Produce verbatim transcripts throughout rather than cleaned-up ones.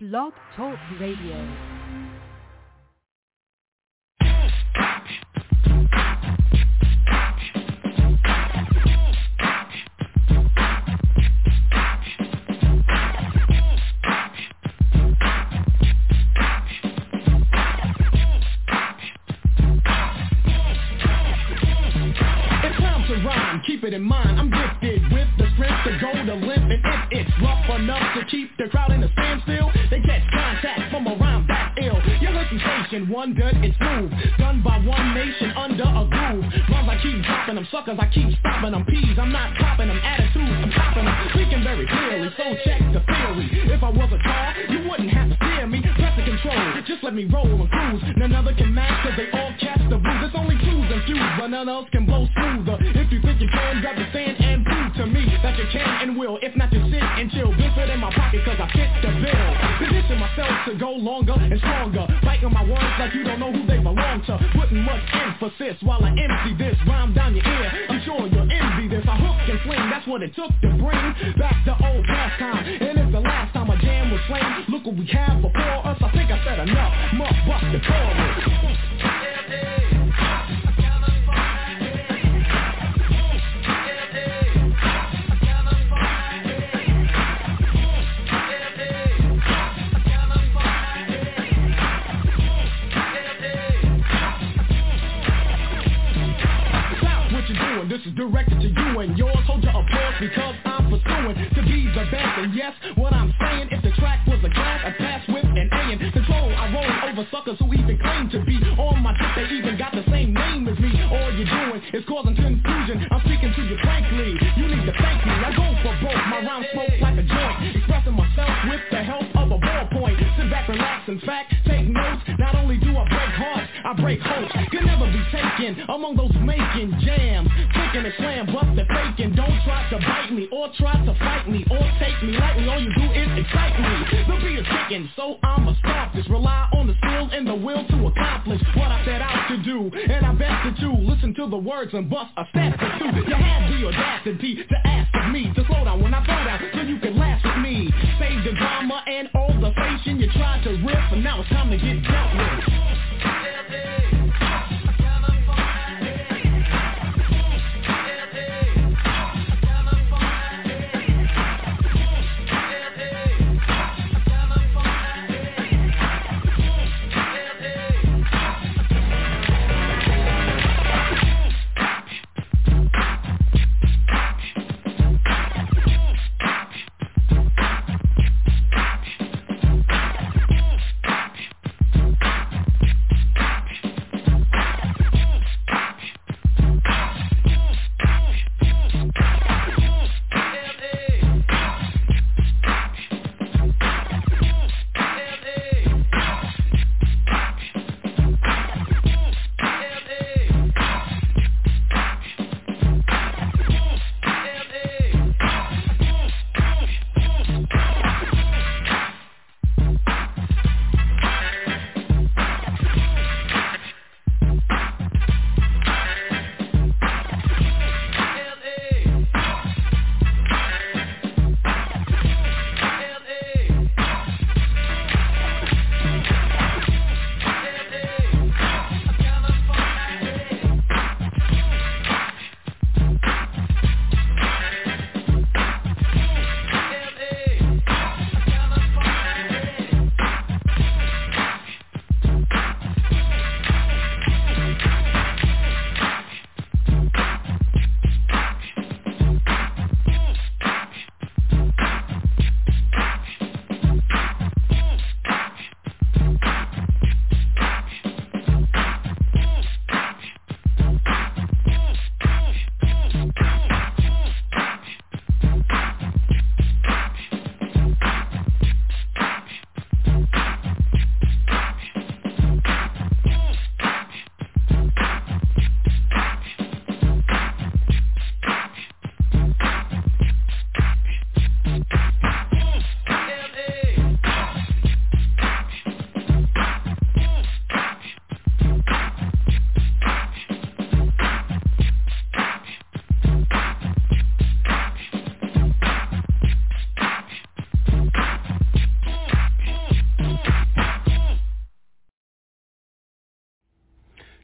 Blog Talk Radio. Keep it in mind, I'm gifted with the strength to go the limit. And if it's rough enough to keep the crowd in a standstill, they catch contact from around that ill. You listen station, one good, it's smooth. Done by one nation under a groove. Rhymes I keep dropping them, suckers I keep stopping them. Peas, I'm not copping them, attitudes, I'm stopping them. Speaking very clearly, so check the theory. If I was a car, you wouldn't have to steer me. Press the control, just let me roll and cruise. None other can match, cause they all catch the blues. It's only twos and fews, but none else can blow smoother. If you think you can, grab the stand and prove to me that you can and will. If not, just sit and chill. Bill fit in my pocket cause I fit the bill. Position myself to go longer and stronger. Biting my words like you don't know who they belong to. Putting much emphasis while I empty this rhyme down your ear. I'm sure you'll envy this. I hook and fling, that's what it took to bring back the old past time. And it's the last time a jam was slammed. Look what we have before us. I think I said enough. Must bust the chorus. This is directed to you and yours. Hold your applause because I'm pursuing to be the best. And yes, what I'm saying, if the track was a class, I pass with an A in control. I roll over suckers who even claim to be on my tip. They even got the same name as me. All you're doing is causing confusion. I'm speaking to you frankly. You need to thank me. I go for broke. My rhyme smoke like a joint. Expressing myself with the help of a ballpoint. Sit back, relax, in fact, take notes. Not only do I break hearts, I break hopes. Can never be taken among those making jams. Taking a slam, bust the faking. Don't try to bite me or try to fight me or take me lightly. All you do is excite me. The beat is kicking, so I'ma stop this. Rely on the skills and the will to accomplish what I set out to do. And I bet that you listen to the words and bust a step or two. You had the audacity to ask of me to slow down when I throw down so you can laugh with me. Save the drama and all the fashion you tried to rip, and now it's time to get dealt with.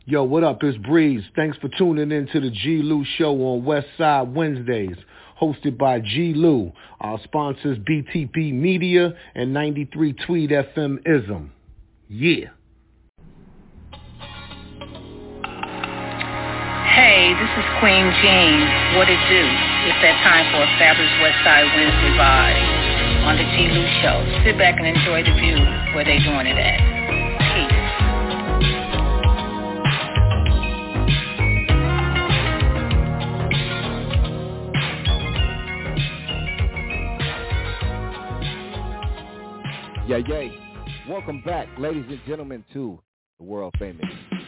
Yo, what up? It's Breeze. Thanks for tuning in to the G. Lou Show on West Side Wednesdays, hosted by G. Lou. Our sponsors B T P Media and ninety-three Tweed F M Ism. Yeah. Hey, this is Queen Jean. What it do? It's that time for a fabulous West Side Wednesday vibe on the G. Lou Show. Sit back and enjoy the view where they doing it at. Peace. Yeah, yay. Welcome back, ladies and gentlemen, to the world famous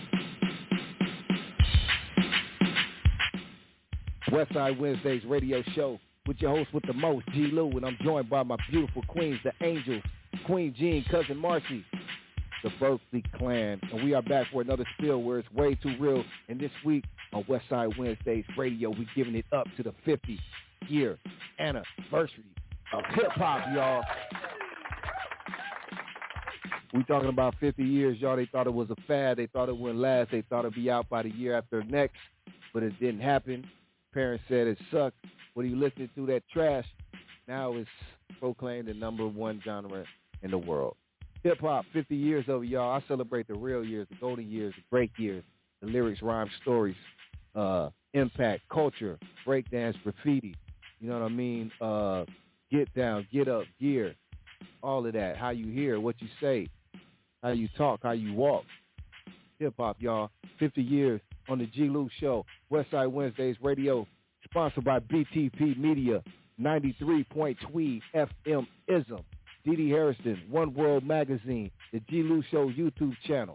Westside Wednesdays radio show with your host with the most, G. Lou, and I'm joined by my beautiful queens, the Angels, Queen Jean, Cousin Marcy, the Berkeley Clan, and we are back for another spiel where it's way too real. And this week on Westside Wednesdays radio, we're giving it up to the fiftieth year anniversary of hip-hop, y'all. We talking about fifty years, y'all. They thought it was a fad. They thought it wouldn't last. They thought it'd be out by the year after next, but it didn't happen. Parents said it sucked. What are you listening to, that trash? Now it's proclaimed the number one genre in the world. Hip-hop, fifty years of it, y'all. I celebrate the real years, the golden years, the great years, the lyrics, rhyme, stories, uh, impact, culture, breakdance, graffiti. You know what I mean? Uh, get down, get up, gear, all of that. How you hear, what you say, how you talk, how you walk. Hip-hop, y'all. fifty years on the G. Lou Show. Westside Wednesdays Radio, sponsored by B T P Media, ninety-three point Tweed F M Ism, D D Harrison, One World Magazine, the G. Lou Show YouTube channel,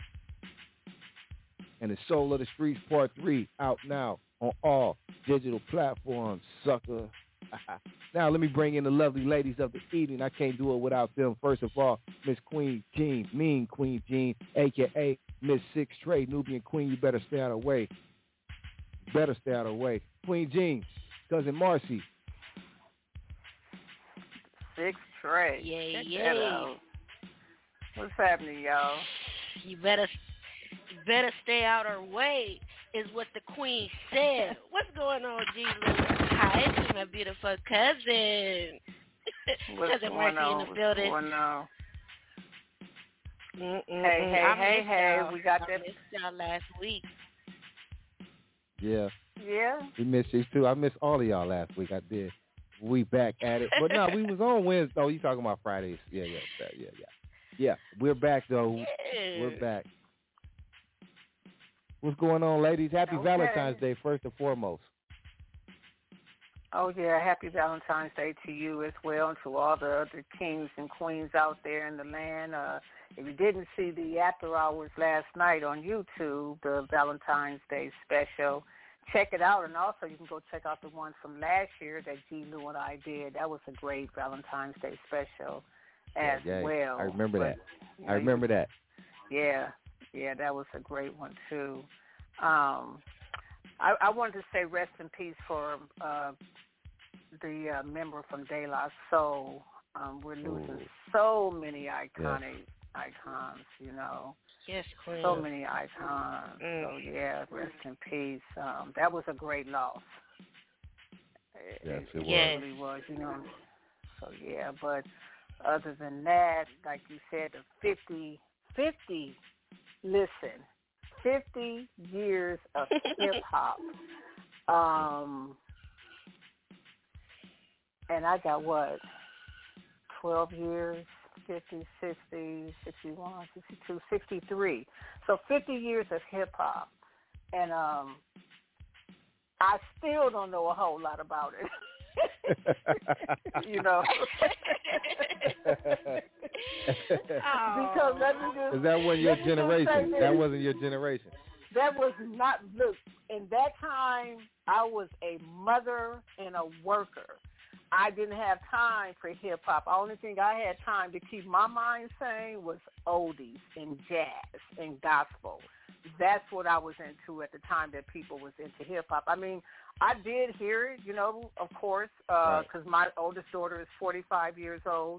and the Soul of the Streets Part three out now on all digital platforms, sucker. Now let me bring in the lovely ladies of the evening. I can't do it without them. First of all, Miss Queen Jean, Mean Queen Jean, a k a. Miss Six Trey, Nubian Queen. You better stay out of the way. Better stay out of the way. Queen Jean, Cousin Marcy. Six Trey. Yeah, Check yeah. that out. What's happening, y'all? You better, you better stay out of her way, is what the Queen said. What's going on, G. Lou? Hi, it's my beautiful cousin. What's Cousin going Marcy on? in the What's building. going on? Mm-mm-mm. Hey, hey, I hey, missed hey, y'all. we got I that. missed y'all last week. Yeah. Yeah. We missed you too. I missed all of y'all last week. I did. We back at it. But no, we was on Wednesday. Oh, you talking about Fridays. Yeah, yeah, yeah, yeah. Yeah, we're back, though. Yeah. We're back. What's going on, ladies? Happy Okay. Valentine's Day, first and foremost. Oh, yeah, happy Valentine's Day to you as well, and to all the other kings and queens out there in the land. Uh, if you didn't see the after hours last night on YouTube, the Valentine's Day special, check it out. And also you can go check out the one from last year that G. Lou and I did. That was a great Valentine's Day special as yeah, yeah. well. I remember but, that. You know, I remember you, that. Yeah, yeah, that was a great one, too. Um, I, I wanted to say rest in peace for uh, the uh, member from De La Soul. Um, we're losing Ooh. so many iconic yes. icons, you know. Yes, Queen. So many icons. Mm. So, yeah, rest in peace. Um, that was a great loss. Yes, it was. Yes. really was, you know. So, yeah, but other than that, like you said, the fifty, fifty, listen, fifty years of hip-hop. Um, and I got, what, twelve years, fifty, sixty, sixty-one, sixty-two, sixty-three. So fifty years of hip-hop. And um, I still don't know a whole lot about it. You know. Because let me just, Is that wasn't your let me just generation? say That this. wasn't your generation. That was not, look, in that time, I was a mother and a worker. I didn't have time for hip-hop. The only thing I had time to keep my mind sane was oldies and jazz and gospel. That's what I was into at the time that people was into hip-hop. I mean, I did hear it, you know, of course, because uh, right. my oldest daughter is forty-five years old.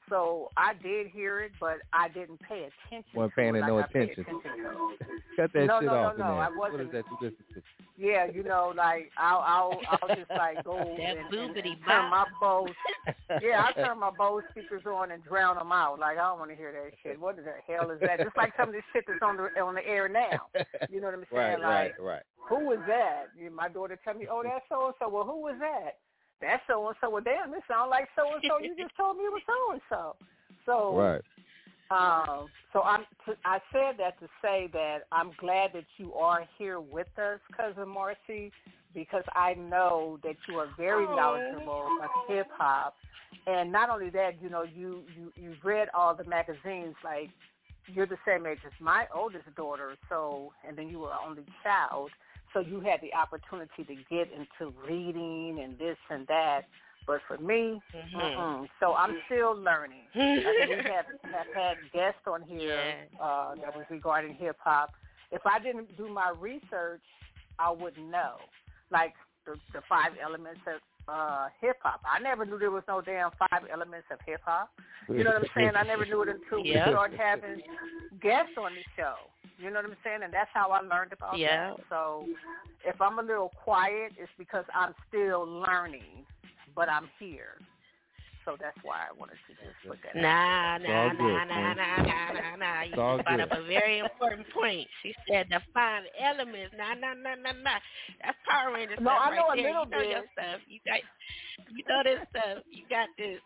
So I did hear it, but I didn't pay attention. Wasn't to paying it it like no I paid attention. attention to. Cut that no, shit no, off no, in no, there. I wasn't. What is that you listen to? Yeah, you know, like I'll, I'll, I'll just like go That and, and, boobity and turn my bop. Bose. Yeah, I turn my Bose speakers on and drown them out. Like I don't want to hear that shit. What the hell is that? Just like some of this shit that's on the on the air now. You know what I'm saying? Right, like, right, right. Who was that? My daughter tell me, oh, that's so and so. Well, who was that? That's so and so. Well, damn, this sounds like so and so. You just told me it was so and so. So, right. Um, so I'm. T- I said that to say that I'm glad that you are here with us, Cousin Marcy, because I know that you are very Aww. knowledgeable of hip hop, and not only that, you know, you you you've read all the magazines. Like you're the same age as my oldest daughter, so and then you were an only child, so you had the opportunity to get into reading and this and that. But for me, mm-hmm. mm-mm. So I'm still learning. I think we have, have had guests on here yeah. uh, that was regarding hip-hop. If I didn't do my research, I wouldn't know. Like the, the five elements of uh, hip-hop. I never knew there was no damn five elements of hip-hop. You know what I'm saying? I never knew it until yep. we started having guests on the show. You know what I'm saying? And that's how I learned about yeah. that. So if I'm a little quiet, it's because I'm still learning. But I'm here, so that's why I wanted to just put that. Nah, out. nah, good, nah, nah, nah, nah, nah, nah. You brought up a very important point. She said the five elements. Nah, nah, nah, nah, nah. That's Power Ranger no, stuff I right know a there. little You know bit. your stuff. You got, you know this stuff. You got this.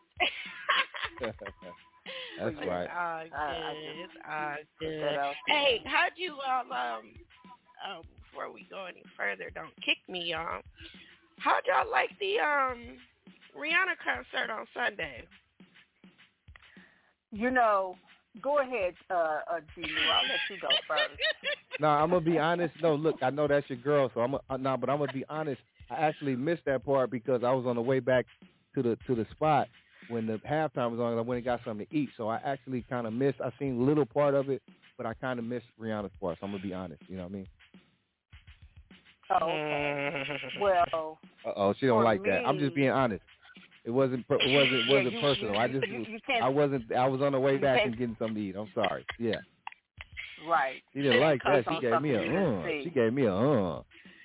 That's It's right. all good. I, I it's all good. Hey, how'd you all um, um before we go any further, don't kick me, y'all. How'd y'all like the um Rihanna concert on Sunday? You know, go ahead, uh, uh, G. Lou. I'll let you go first. No, I'm gonna be honest. No, look, I know that's your girl, so I'm a, uh, no, but I'm gonna be honest. I actually missed that part because I was on the way back to the to the spot when the halftime was on. I went and got something to eat, so I actually kind of missed. I seen a little part of it, but I kind of missed Rihanna's part. So I'm gonna be honest. You know what I mean? Oh, okay. Well, Uh oh, she don't like me, that. I'm just being honest. It wasn't. It wasn't. It wasn't yeah, you, personal. You, I just. you, you I wasn't. I was on the way back and can't. getting something to eat. I'm sorry. Yeah. Right. She didn't like that. She on gave me a. something you didn't Uh. see. She gave me a. Uh.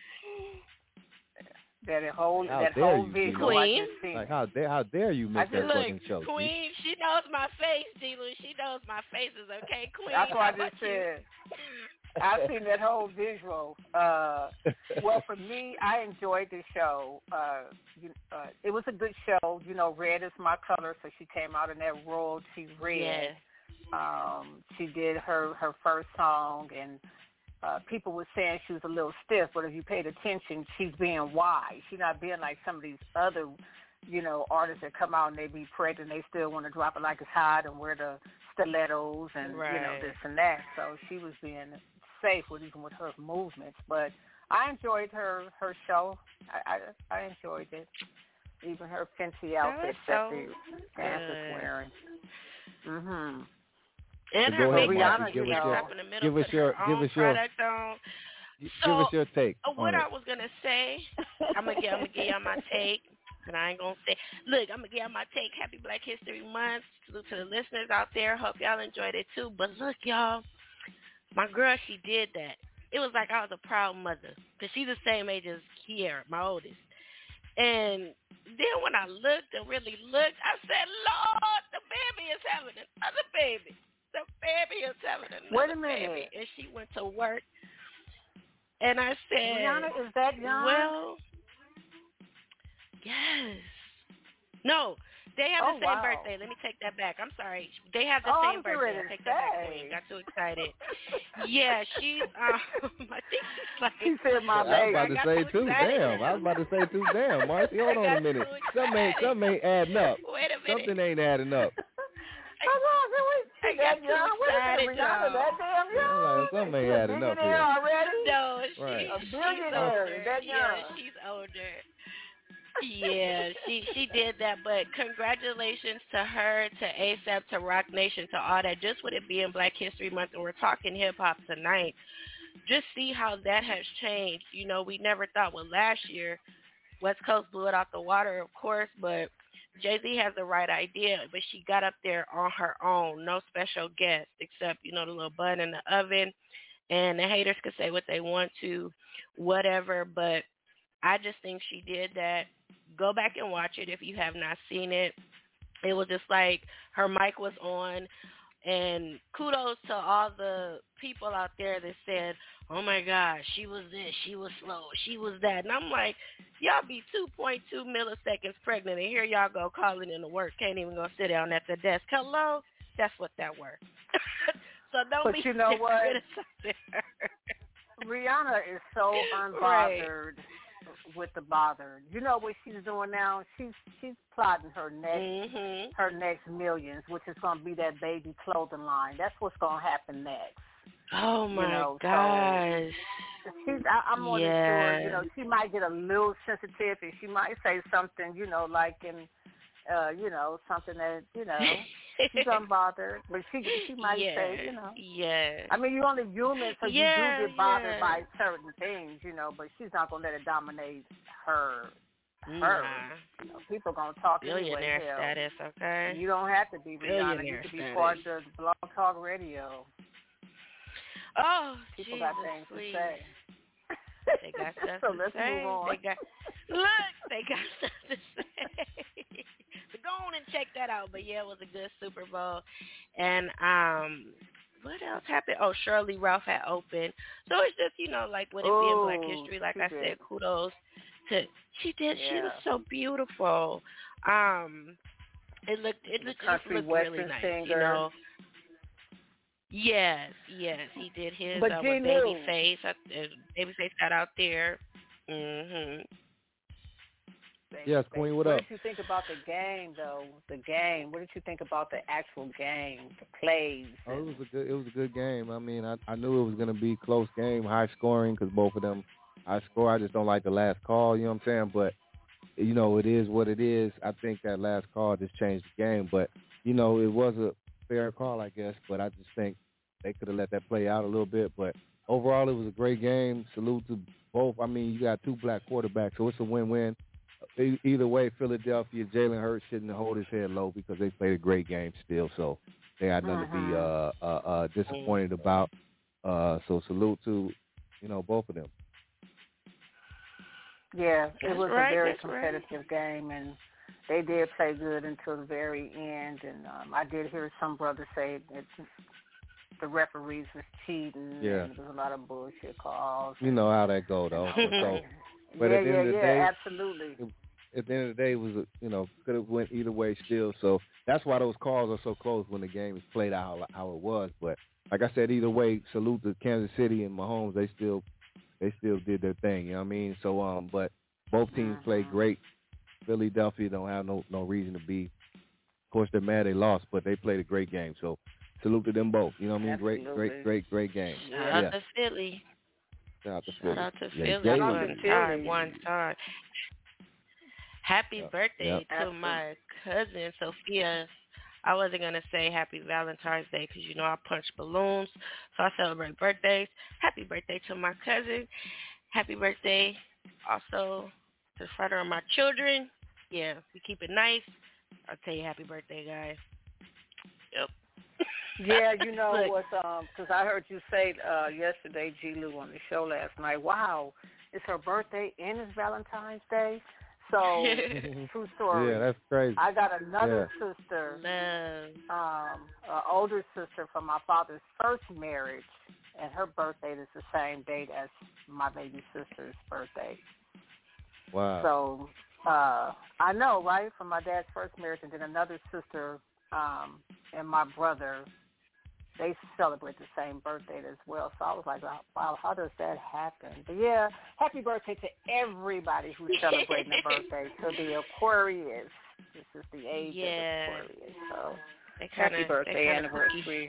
That whole How that dare whole you, visual Queen? I just seen. Like how dare how dare you miss that Look, fucking show? Queen, G? she knows my face, D-Lou. She knows my faces, okay, Queen? That's what How I about just you? said. I've seen that whole visual. Uh, well, for me, I enjoyed the show. Uh, you, uh, it was a good show. You know, red is my color, so she came out in that royalty red. Yeah. Um, she did her, her first song, and uh, people were saying she was a little stiff, but if you paid attention, she's being wise. She's not being like some of these other, you know, artists that come out and they be pregnant and they still want to drop it like it's hot and wear the stilettos and, right. you know, this and that. So she was being safe with even with her movements. But I enjoyed her, her show. I, I, I enjoyed it. Even her fancy outfit that, so the dance is wearing. Mm-hmm. And So her go ahead, makeup, Marcy. she Give us gets your, up in the middle, give us put your, her give own us your, product on. give So, us your take. Uh, what on I it. was gonna say, I'm gonna give, I'm gonna give y'all my take, and I ain't gonna say. Look, I'm gonna give y'all my take. Happy Black History Month. Salute to the listeners out there. Hope y'all enjoyed it too. But look, y'all, my girl, she did that. It was like I was a proud mother, cause she's the same age as Kiera, my oldest. And then when I looked and really looked, I said, Lord, the baby is having another baby. The baby is having another Wait a minute. baby. And she went to work. And I said, Rihanna, is that young? well, yes. No, they have Oh, the same wow. birthday. Let me take that back. I'm sorry. They have the Oh, same I'm getting birthday. ready I to take that back, say. Queen. Got too excited. Yeah, she's, um, I think she's like, She said my I was baby. about to got say too too. excited. Damn, I was about to say too. Damn, Marcy, hold I on a got minute. too Something ain't, excited. something ain't adding up. Wait a minute. Something ain't adding up. How long can we I see got that too young? Wait a excited, minute, Rihanna, y'all. that damn young? I'm like, something ain't She a adding up billionaire here. already? No, she, Right. A she's billionaire, older. that Yeah, young. she's older. Yeah, she she did that, but congratulations to her, to ASAP, to Rock Nation, to all that. Just with it being Black History Month and we're talking hip-hop tonight, just see how that has changed. You know, we never thought, well, last year, West Coast blew it out the water, of course, but Jay-Z has the right idea, but she got up there on her own, no special guest except, you know, the little bun in the oven. And the haters could say what they want to, whatever, but I just think she did that. Go back and watch it if you have not seen it. It was just like her mic was on, and kudos to all the people out there that said, oh, my God, she was this, she was slow, she was that. And I'm like, y'all be two point two milliseconds pregnant, and here y'all go calling in to work, can't even go sit down at the desk. Hello? That's what that were. So don't but be you know what? Rihanna is so unbothered right. with the bothered. You know what she's doing now? She's she's plotting her next mm-hmm. her next millions, which is going to be that baby clothing line. That's what's going to happen next. Oh my you know, gosh! So she's, I, I'm more yeah. than sure. You know, she might get a little sensitive, and she might say something. You know, like in. Uh, you know, something that, you know, she's unbothered, but she she might yeah. say, you know. Yeah. I mean, you're only human, so yeah, you do get bothered yeah. by certain things, you know, but she's not going to let it dominate her. Her. Nah. You know, people are going to talk Billionaire anyway. Hell. status, okay? You don't have to be Rihanna. You can be status. part of Blog Talk Radio. Oh, people Jesus, got things please. to say. They got stuff so to let's say. move on. They got, look, they got stuff to say. So go on and check that out. But yeah, it was a good Super Bowl. And um, what else happened? Oh, Shirley Ralph had opened. So it's just, you know, like with it Ooh, being Black History, like I did. said, kudos to she did. Yeah. She was so beautiful. Um, it looked it the looked, just country looked western really nice, singer. you know. Yes, yes, he did his but uh, G. with Lou. Babyface. Uh, Babyface got out there. Mhm. Yes, Queen, what, what up? What did you think about the game, though? The game. What did you think about the actual game, the plays? Oh, it was a good. It was a good game. I mean, I, I knew it was going to be a close game, high scoring, because both of them high score. I just don't like the last call. You know what I'm saying? But you know, it is what it is. I think that last call just changed the game. But you know, it was a fair call, I guess. But I just think they could have let that play out a little bit. But overall, it was a great game. Salute to both. I mean, you got two black quarterbacks, so it's a win-win. Either way, Philadelphia, Jalen Hurts shouldn't hold his head low because they played a great game still. So they got nothing uh-huh. to be uh, uh, uh, disappointed about. Uh, so salute to, you know, both of them. Yeah, it That's was right, a very that's competitive right. game, and they did play good until the very end. And um, I did hear some brothers say that the referees was cheating. Yeah. And there was a lot of bullshit calls. You know how that go, though. so, but yeah, at the yeah, end of the yeah, day, absolutely. At the end of the day, it was a, you know, could have went either way still. So that's why those calls are so close when the game is played out how, how it was. But like I said, either way, salute to Kansas City and Mahomes. They still they still did their thing. You know what I mean? So um, but both teams uh-huh. played great. Philadelphia don't have no no reason to be. Of course, they're mad they lost, but they played a great game. So salute to them both. You know what I mean? Absolutely. Great, great, great, great game. Shout yeah. out to Philly. Shout out to Philly. Shout out to yeah, Philly. Shout out One to time, Philly. one time. Happy Yep. birthday Yep. to Absolutely. my cousin, Sophia. I wasn't going to say happy Valentine's Day because, you know, I punch balloons, so I celebrate birthdays. Happy birthday to my cousin. Happy birthday also to the father of my children. Yeah, we keep it nice. I'll tell you happy birthday, guys. Yep. Yeah, you know what's um because I heard you say uh, yesterday, G. Lou, on the show last night. Wow, it's her birthday and it's Valentine's Day. So true story. Yeah, that's crazy. I got another yeah. sister, Love. um, an older sister from my father's first marriage, and her birthday is the same date as my baby sister's birthday. Wow. So uh, I know, right, from my dad's first marriage, and then another sister um, and my brother, they celebrate the same birthday as well. So I was like, wow, how does that happen? But yeah, happy birthday to everybody who's celebrating a birthday. To the Aquarius. This is the age yeah. of Aquarius. So They kinda, happy birthday they anniversary.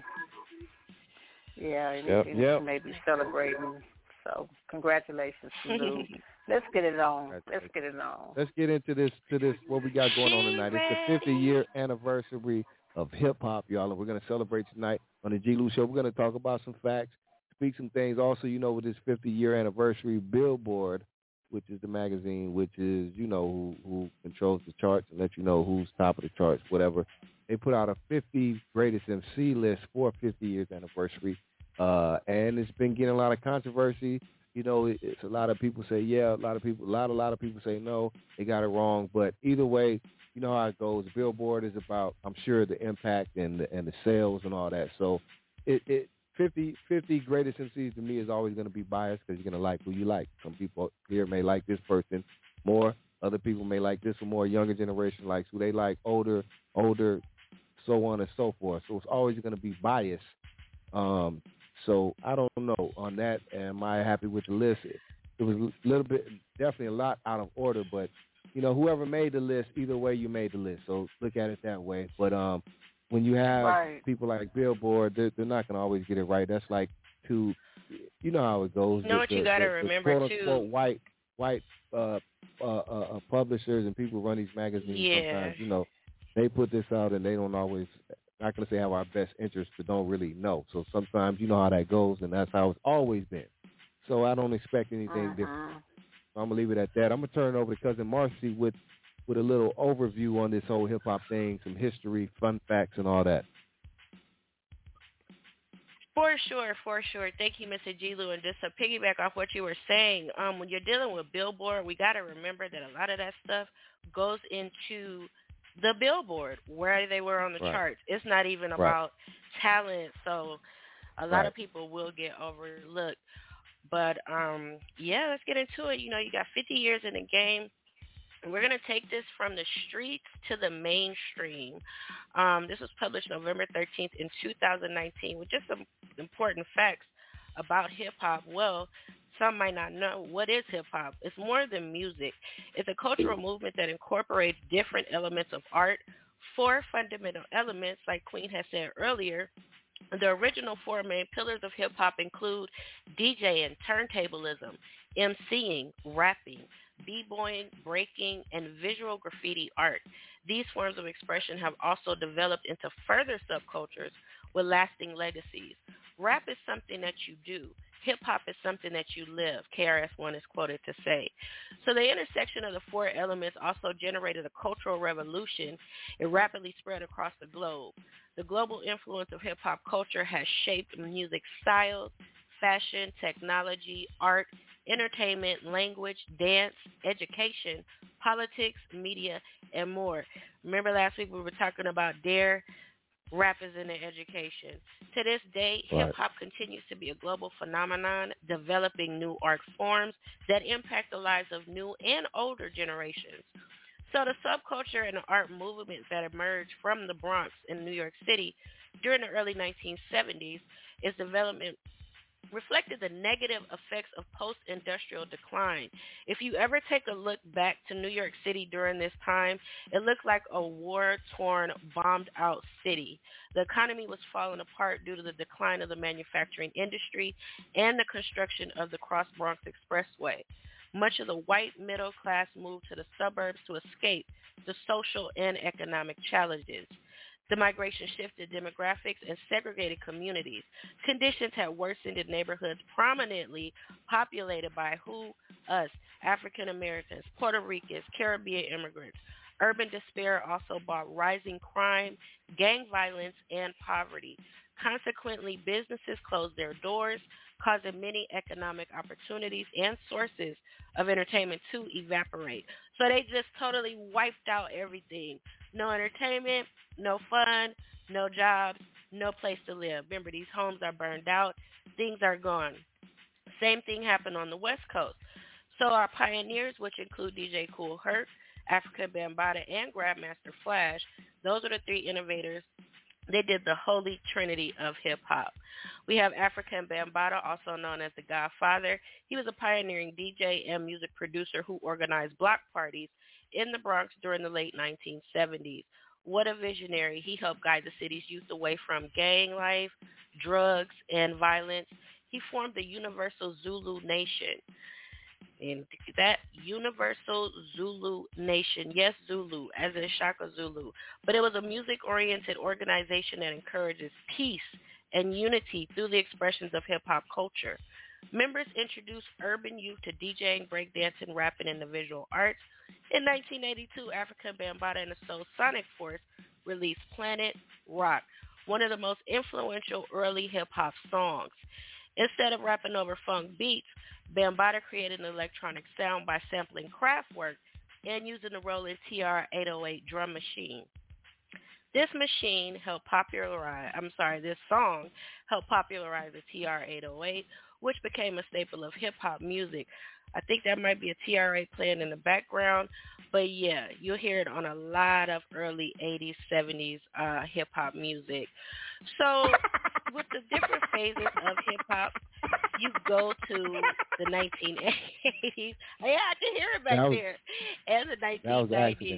Yeah, and yep, you yep. may be celebrating. So congratulations to Lou. Let's get it on. Let's get it on. Let's get into this to this what we got going on tonight. It's the fifty year anniversary of hip hop, y'all, and we're gonna celebrate tonight on the G. Lou Show. We're gonna talk about some facts, speak some things. Also, you know, with this fifty year anniversary, Billboard which is the magazine, which is, you know, who, who controls the charts and let you know who's top of the charts, whatever. They put out a fifty greatest M C list for fifty years anniversary, uh, and it's been getting a lot of controversy. You know, it, it's a lot of people say yeah, a lot of people, a lot, a lot of people say no, they got it wrong. But either way, you know how it goes. Billboard is about, I'm sure, the impact and the, and the sales and all that. So, it, it fifty, fifty greatest M Cs to me is always going to be biased because you're going to like who you like. Some people here may like this person more. Other people may like this one more. Younger generation likes who they like. Older, older. So on and so forth. So it's always going to be biased. Um, so I don't know on that. Am I happy with the list? It, it was a little bit, definitely a lot out of order. But, you know, whoever made the list, either way you made the list. So look at it that way. But um, when you have right. people like Billboard, they're, they're not going to always get it right. That's like two, you know how it goes. You know the, what the, you got to the, remember, the too. quote-unquote white, white uh, uh, uh, publishers and people who run these magazines yeah. sometimes, you know, they put this out and they don't always, not going to say have our best interests, but don't really know. So sometimes you know how that goes, and that's how it's always been. So I don't expect anything uh-huh. different. So I'm going to leave it at that. I'm going to turn it over to Cousin Marcy with, with a little overview on this whole hip-hop thing, some history, fun facts, and all that. For sure, for sure. Thank you, Mister G. Lou. And just to piggyback off what you were saying, um, when you're dealing with Billboard, we got to remember that a lot of that stuff goes into the Billboard, where they were on the right. charts. It's not even right. about talent, so a lot right. of people will get overlooked. But, um, yeah, let's get into it. You know, you got fifty years in the game. And we're going to take this from the streets to the mainstream. Um, this was published November thirteenth in two thousand nineteen with just some important facts about hip-hop. Well, some might not know, what is hip-hop? It's more than music. It's a cultural movement that incorporates different elements of art. Four fundamental elements, like Queen had said earlier. The original four main pillars of hip-hop include DJing, turntablism, MCing, rapping, b-boying, breaking, and visual graffiti art. These forms of expression have also developed into further subcultures with lasting legacies. Rap is something that you do. Hip-hop is something that you live, K R S One is quoted to say. So the intersection of the four elements also generated a cultural revolution. It rapidly spread across the globe. The global influence of hip-hop culture has shaped music styles, fashion, technology, art, entertainment, language, dance, education, politics, media, and more. Remember last week we were talking about DARE, rap is in the education. To this day, right. hip-hop continues to be a global phenomenon, developing new art forms that impact the lives of new and older generations. So the subculture and the art movement that emerged from the Bronx in New York City during the early nineteen seventies, its development reflected the negative effects of post-industrial decline. If you ever take a look back to New York City during this time, it looked like a war-torn, bombed-out city. The economy was falling apart due to the decline of the manufacturing industry and the construction of the Cross Bronx Expressway. Much of the white middle class moved to the suburbs to escape the social and economic challenges. The migration shifted demographics and segregated communities. Conditions had worsened in neighborhoods prominently populated by who? Us, African Americans, Puerto Ricans, Caribbean immigrants. Urban despair also brought rising crime, gang violence, and poverty. Consequently, businesses closed their doors, causing many economic opportunities and sources of entertainment to evaporate. So they just totally wiped out everything. No entertainment, no fun, no jobs, no place to live. Remember, these homes are burned out. Things are gone. Same thing happened on the West Coast. So our pioneers, which include D J Kool Herc, Afrika Bambaataa, and Grandmaster Flash, those are the three innovators. They did the holy trinity of hip-hop. We have Afrika Bambaataa, also known as the Godfather. He was a pioneering D J and music producer who organized block parties in the Bronx during the late nineteen seventies. What a visionary. He helped guide the city's youth away from gang life, drugs, and violence. He formed the Universal Zulu Nation. And that Universal Zulu Nation, yes, Zulu, as in Shaka Zulu, but it was a music-oriented organization that encourages peace and unity through the expressions of hip-hop culture. Members introduced urban youth to DJing, breakdancing, rapping, and the visual arts. In nineteen eighty-two, Africa Bambaataa and the Soul Sonic Force released Planet Rock, one of the most influential early hip-hop songs. Instead of rapping over funk beats, Bambaataa created an electronic sound by sampling Kraftwerk and using the Roland T R eight oh eight drum machine. This machine helped popularize, I'm sorry, this song helped popularize the T R eight oh eight, which became a staple of hip-hop music. I think that might be a T R eight playing in the background, but yeah, you'll hear it on a lot of early eighties, seventies uh, hip-hop music. So with the different phases of hip-hop, you go to the nineteen eighties. I had to hear it back was, there. And the nineteen nineties.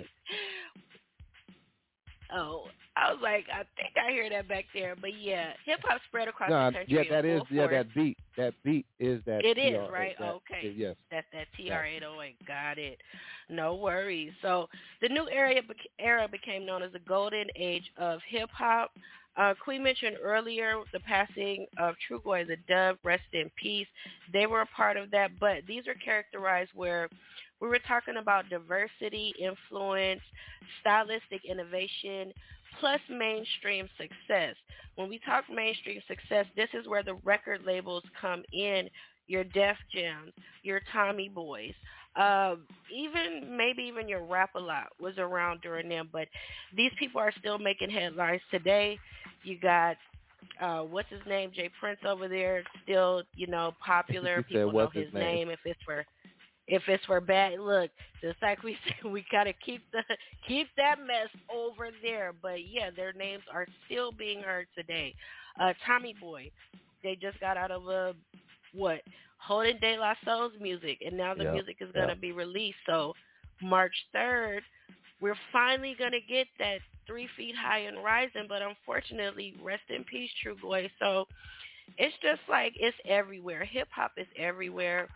Oh, I was like, I think I hear that back there. But yeah, hip-hop spread across no, the country. Yeah, that is, force. yeah, that beat. That beat is that. It T R, is, right? that, okay. Is, yes. That's that T R eight oh eight. Got it. No worries. So the new era, era became known as the golden age of hip-hop. Uh, Queen mentioned earlier the passing of Trugoy the Dove, rest in peace. They were a part of that, but these are characterized where we were talking about diversity, influence, stylistic innovation, plus mainstream success. When we talk mainstream success, this is where the record labels come in, your Def Jams, your Tommy Boys, uh, even maybe even your Rap-A-Lot was around during them, but these people are still making headlines today. You got, uh, what's his name, Jay Prince over there, still, you know, popular. People know his, his name. name if it's for If it's for bad, look, just like we said, we gotta keep the keep that mess over there. But yeah, their names are still being heard today. Uh, Tommy Boy, they just got out of a what Holding De La Soul's music, and now the yep, music is gonna yep. be released. So March third, we're finally gonna get that Three Feet High and Rising. But unfortunately, rest in peace, Trugoy. So it's just like it's everywhere. Hip hop is everywhere.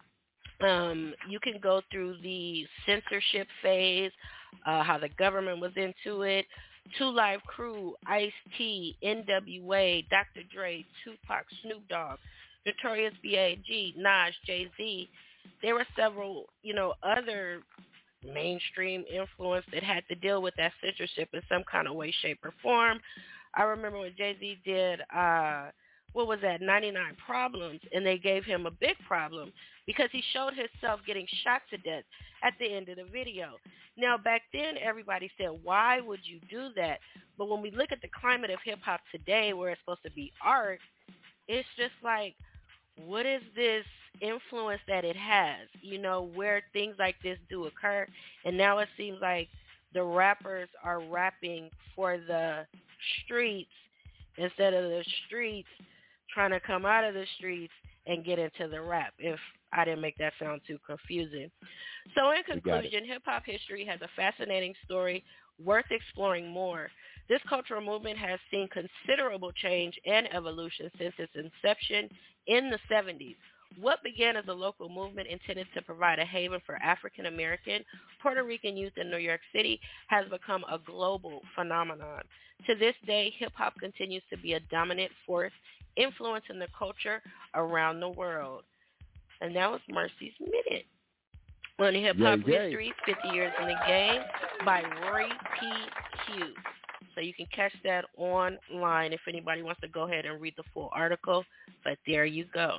Um, you can go through the censorship phase, uh, how the government was into it. Two Live Crew, Ice-T, N W A, Doctor Dre, Tupac, Snoop Dogg, Notorious B I G, Nas, Jay-Z. There were several, you know, other mainstream influence that had to deal with that censorship in some kind of way, shape, or form. I remember when Jay-Z did, uh, what was that, ninety-nine Problems, and they gave him a big problem because he showed himself getting shot to death at the end of the video. Now, back then, everybody said, why would you do that? But when we look at the climate of hip-hop today, where it's supposed to be art, it's just like, what is this influence that it has, you know, where things like this do occur? And now it seems like the rappers are rapping for the streets instead of the streets trying to come out of the streets and get into the rap, if I didn't make that sound too confusing. So in conclusion, hip-hop history has a fascinating story worth exploring more. This cultural movement has seen considerable change and evolution since its inception in the seventies. What began as a local movement intended to provide a haven for African American, Puerto Rican youth in New York City has become a global phenomenon. To this day, hip-hop continues to be a dominant force influencing the culture around the world. And that was Mercy's Minute on hip-hop yeah, yeah. history, fifty years in the game, by Rory P. Q. So you can catch that online if anybody wants to go ahead and read the full article. But there you go.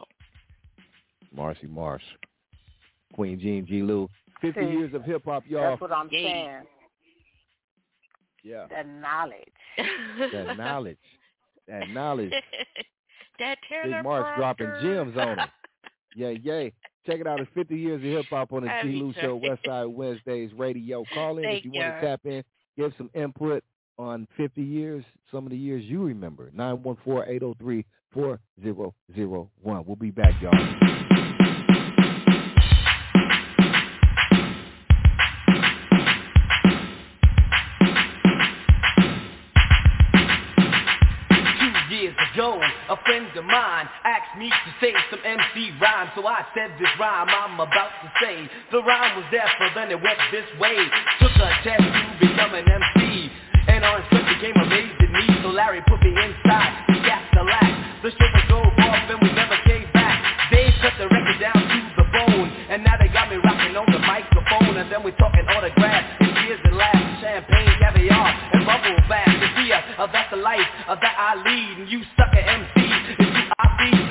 Marcy Marsh, Queen Jean G. Lou, fifty See, years of hip-hop, y'all. That's what I'm yeah. saying. Yeah. That knowledge. That knowledge. That knowledge. That Big March dropping gems on it. Yeah, yay. Check it out. It's fifty years of hip-hop on the G. Lou Show, Westside Wednesdays Radio. Call in Thank if you you. want to tap in. Give some input on fifty years, some of the years you remember. nine one four, eight oh three, four zero zero one. We'll be back, y'all. Ago, a friend of mine asked me to say some M C rhyme, so I said this rhyme I'm about to say. The rhyme was there, so then it went this way. Took a test to become an M C, and on foot became amazed at me. So Larry put me inside, he got the lack. The show was drove off and we never came back. They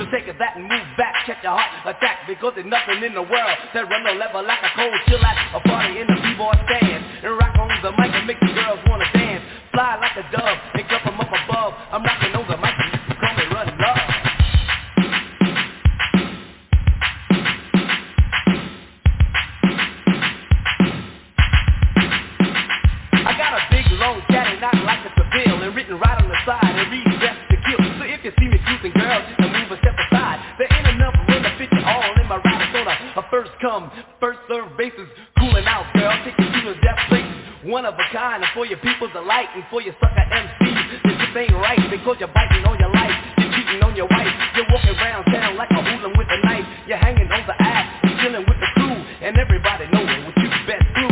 take that and move back, check your heart attack, because there's nothing in the world that run the level like a cold chill at a party in the b-boy stand. And rock on the mic and make the girls wanna dance. Fly like a dove and jump them up above. I'm rocking on the mic and you can call me Run Love. I got a big long caddy, not like a Seville, and written right on the side and read Dressed to Kill. So if you see me cruising, girls, and move a step aside, there ain't enough room to fit you all in my ride. So a first come, first serve basis, cooling out, girl, take you to the death places. One of a kind, and for your people's delight, and for your sucker M Cs, this just ain't right, because you're biting on your life, you're cheating on your wife, you're walking around town like a hooligan with a knife, you're hanging on the ass, you're chilling with the crew, and everybody knowing what you best do.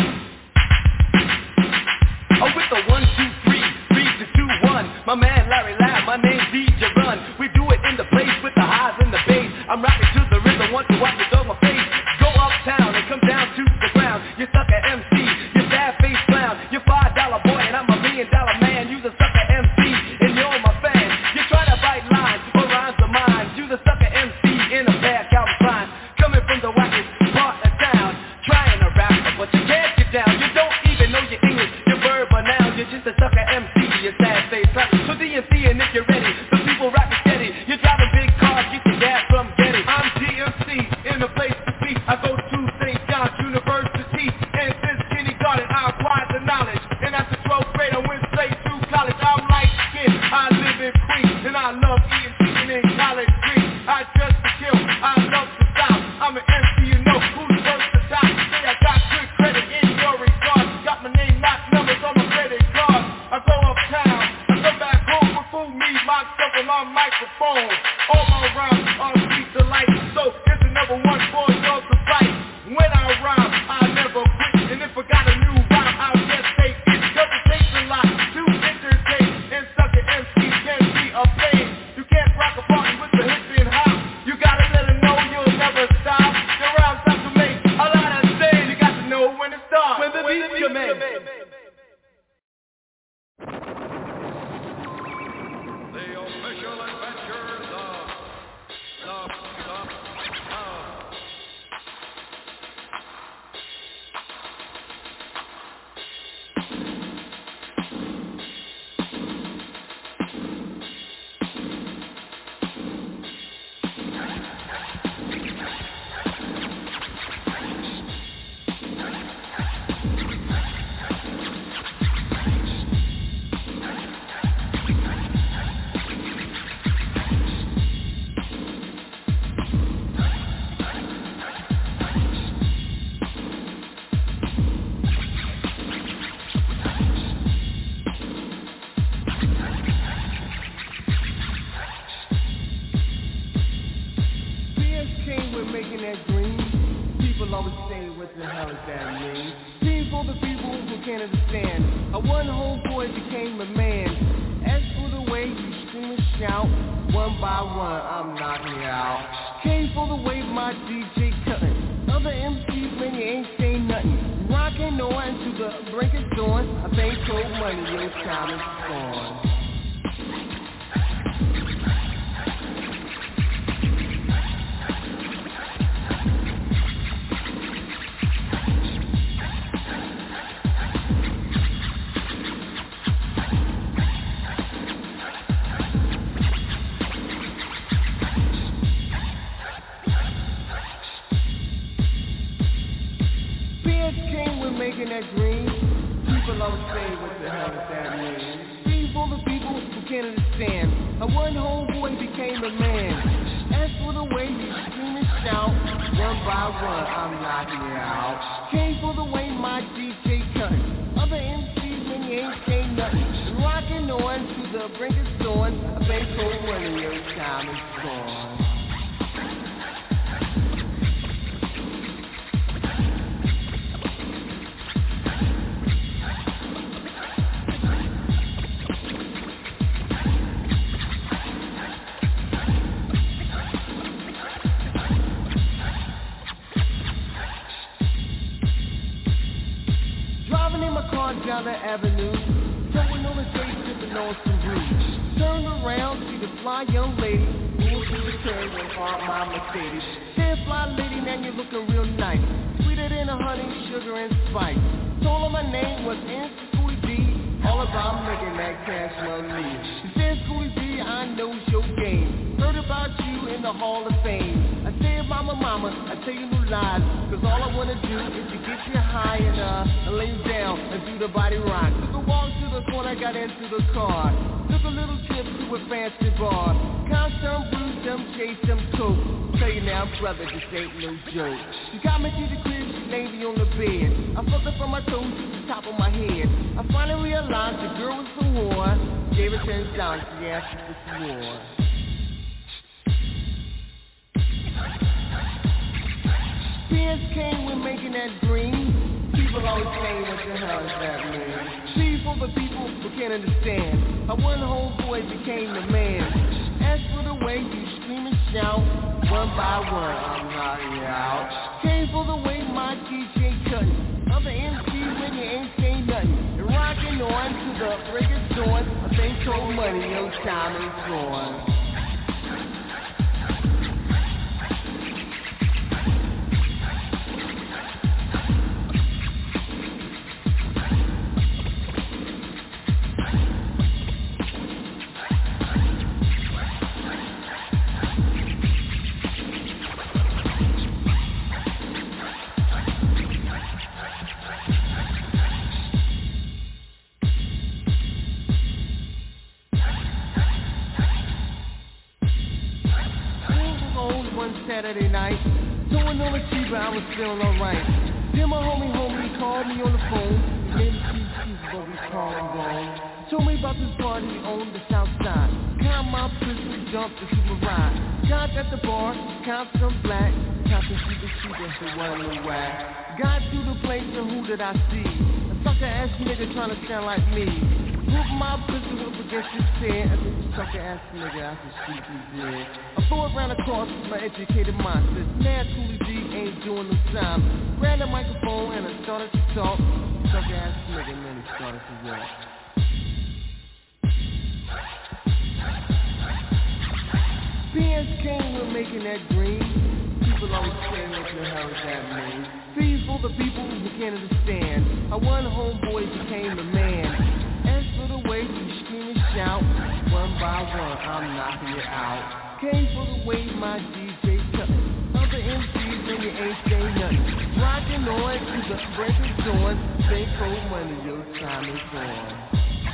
Oh, with the one, two, three, three to two, one, my man Larry Lab, my name's D J Run, we do it in the place with the highs and the bass, I'm rocking to the rhythm, want to watch it on my face, go uptown and come down to the ground, you sucker M C, you sad face clown, you five dollar boy and I'm a million dollar man, you the sucker M C and you're my fan, you try to bite lines or rhymes of mine, you the sucker M C in a bad Calvin Klein, coming from the wackest part of town, trying to rap but you can't get down, you don't even know your English, your verb or noun, you're just a sucker M C, you sad face clown, so D M C and if you're ready, the people rapping steady, you're driving big cars, get your gas from Getty, I'm D M C in a place to be, I go to Saint John's University, and since kindergarten I acquired the knowledge, and after twelfth grade I went straight to college, I'm light skinned, I live in Queens, and I love eating chicken in college greens, I dress to kill, I love to style, I'm an M C, you know who's first to top, say I got good credit in your regard, got my name, not numbers on my credit card, I go uptown, I go back home with fool me, myself and my microphone, all my rhymes are sweet delight, so it's the number one for y'all to fight, when I rhyme, I never quit, and if I got a new rhyme, I'll just take it, cause it takes a lot to entertain, and sucker M C can be a pain, you can't rock a party with the hip and hop, you gotta let them know you'll never stop, your rhymes have to make a lot of sense, you got to know when to start, when the beat's your man. The official adventures of the Stop Hound. Down the avenue, someone on the stage sipping on some breeze. Turn around, see the fly young lady, moving through the train and park my Mercedes. Said fly lady, now you looking real nice, sweeter than a honey, sugar and spice. Told her my name was N Schoolie D, all about making that cash money. She said, Schoolie D, I know your game, heard about you in the Hall of Fame. I said, mama, mama, I tell you no lies, cause all I wanna do is to get you high and uh, lay you down and do the body rock. Took a walk to the corner, got into the car, took a little trip to a fancy bar, count some blues, some chase, some coke. Tell you now, brother, this ain't no joke. She got me to the crib, she laid me on the bed. I fucked her from my toes to the top of my head. I finally realized the girl was the whore. Gave her ten dollars, she asked me for some more. P S came when making that green. People always say, what the hell does that mean? P for the people who can't understand how one homeboy became the man. As for the way you scream and shout, one by one, I'm knocking you out. Came for the way my D J cutting, other M Cs when you ain't saying nothing. And rocking on to the break of dawn, I think cold money, your time is gone. Saturday night, doing on the cheaper, I was feeling alright. Then my homie, homie, called me on the phone. His name is Steve Steve, but we call him Bone. Told me about this party on the south side. Count my pistol, jumped the super ride. Got at the bar, count some black, count some super cheaper, so one in the whack. Got to the place, and who did I see? A sucker ass nigga trying to sound like me. Put my pistol up against his head, and this sucker ass nigga, I can shoot you dead. I throw it round across my educated mind. Says, man, Schoolie D ain't doing no time. Grabbed the microphone and I started to talk. Sucker ass nigga, man, he started to walk. P S came with making that green. People always say, what the hell does that mean? P for the people who can't understand how one homeboy became the man. As for the way you scream and shout, one by one, I'm knocking you out. Came for the way my D J cut. Other M Cs when you ain't say nothing. Rockin' on to the break of dawn. Say cold money, your time is gone.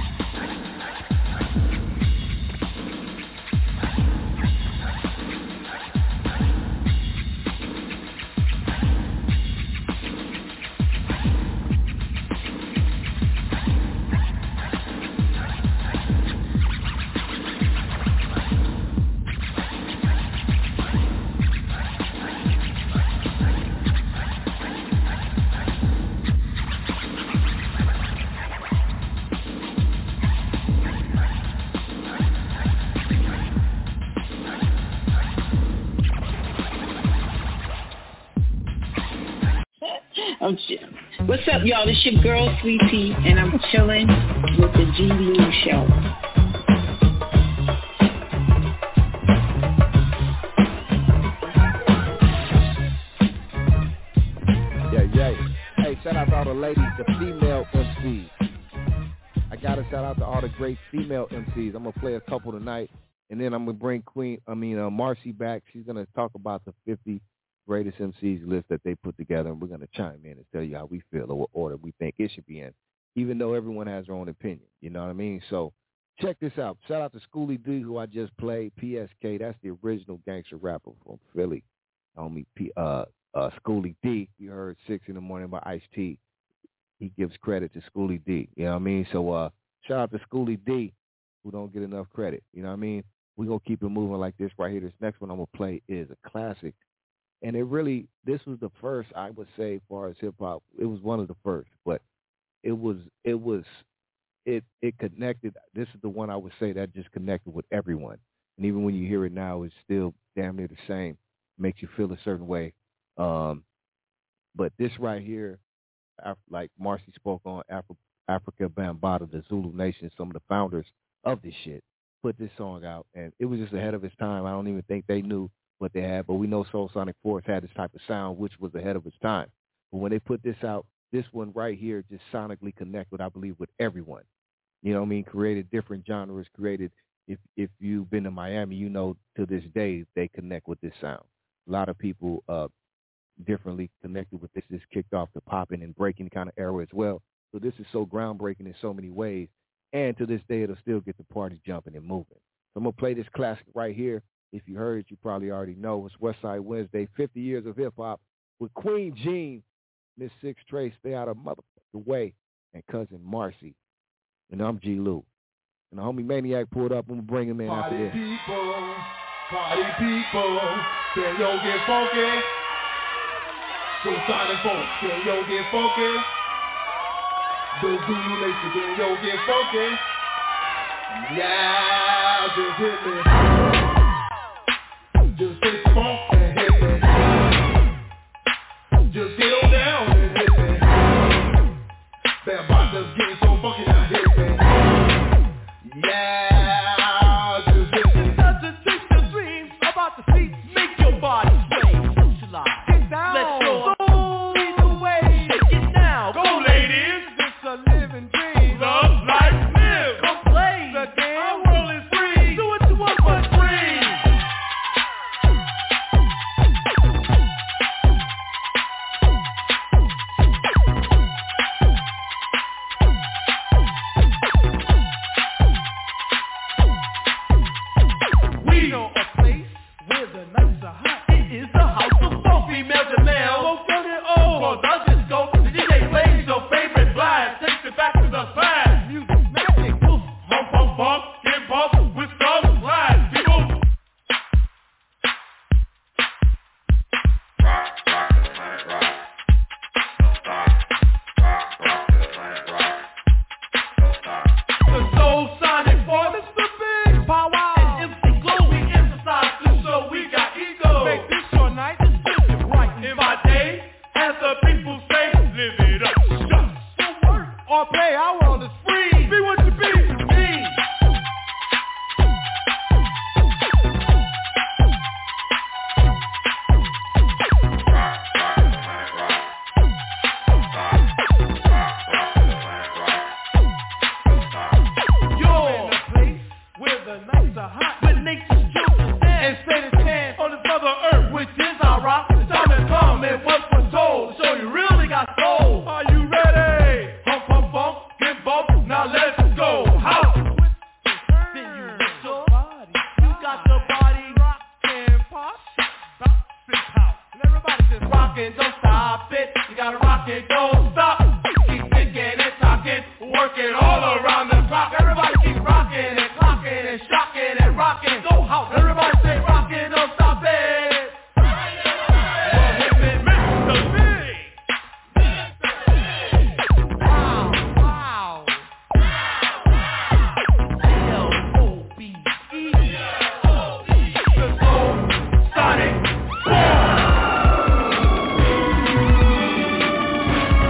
I'm ch- What's up, y'all? This your girl, Sweetie, and I'm chilling with the G Lou Show. Yeah, yeah. Hey, shout out to all the ladies, the female M Cs. I got to shout out to all the great female M Cs. I'm going to play a couple tonight, and then I'm going to bring Queen, I mean, uh, Marcy back. She's going to talk about the fifty greatest M Cs list that they put together, and we're going to chime in and tell you how we feel or what order we think it should be in, even though everyone has their own opinion. You know what I mean? So check this out. Shout out to Schoolie D, who I just played, P S K. That's the original gangster rapper from Philly. Homie, P, uh, uh, Schoolie D. You heard Six in the Morning by Ice-T. He gives credit to Schoolie D. You know what I mean? So uh, shout out to Schoolie D, who don't get enough credit. You know what I mean? We're going to keep it moving like this right here. This next one I'm going to play is a classic. And it really, this was the first, I would say, as far as hip-hop, it was one of the first, but it was, it was, it it connected. This is the one I would say that just connected with everyone. And even when you hear it now, it's still damn near the same. Makes you feel a certain way. Um, but this right here, like Marcy spoke on, Afri- Africa Bambaataa, the Zulu Nation, some of the founders of this shit. put this song out, and it was just ahead of its time. I don't even think they knew what they had, but we know Soul Sonic Force had this type of sound, which was ahead of its time. But when they put this out, this one right here just sonically connected, I believe, with everyone. You know what I mean? Created different genres, created, if if you've been to Miami, you know to this day they connect with this sound. A lot of people uh, differently connected with this. This kicked off the popping and breaking kind of era as well. So this is so groundbreaking in so many ways. And to this day, it'll still get the party jumping and moving. So I'm going to play this classic right here. If you heard it, you probably already know. It's Westside Wednesday, fifty years of hip-hop with Queen Jean, Miss Six Trey, Stay Out of Motherfucking Way, and Cousin Marcy. And I'm G. Lou. And the homie Maniac pulled up. I'm going to bring him in party after this. People, party people, can yo get funky? So Sonic folks, can yo get funky? The Zulu Nation, can yo get funky? Yeah, just hit me. Just hit the funk and hit me. Just get on down and hit me. Bam, bam, just getting so funky now, hit me. Yeah, just hit me. Nothing takes your dreams about the seats, make your body sway. Socialize, get down, let's go. Lead the way, shake it down. Go, ladies, it's a living dream. Love, life, live. Come play the game. Our world is free. Do what you want but free. We know a place where the nights are hot. It is the house of funk, female to male. Both young and old. Well, does it go? The D J plays your favorite blast. Takes it back to the past. Music magic. Poof. Hump, hump, bump. Get bumped with some slide. People. Rock, rock to the planet rock. Don't stop. Rock, rock to the planet rock. Don't stop. The Soul Sonic Force is the big power. And M C Glow, we emphasize this show. We got ego. Make this your night. Just live it right. In my day, as the people say, live it up. Shut. So work or play. Our world is free. Be what you be to me. Rock, rock to the planet rock. Don't stop. Rock, rock to the planet rock. Don't stop. You're in a place where the nights are hot, where nature's children stand and set its hand on this mother earth, which is our rock. The time has come and what's foretold. So you really got soul. Are you ready? Hump, hump, bump, get bumped. Now let's go. House. Then you let your body. You got the body rockin', pop, pop, sit out. And everybody just rockin', don't stop it. You gotta rock it, don't stop. Keep thinking and talking, working all around the clock. Everybody keep rockin' and clockin' and shockin' and rockin'. Go house. Everybody say rockin', don't stop it. Well, hit me, Mister Big. Wow, wow. L O B E. The Soul Sonic Force.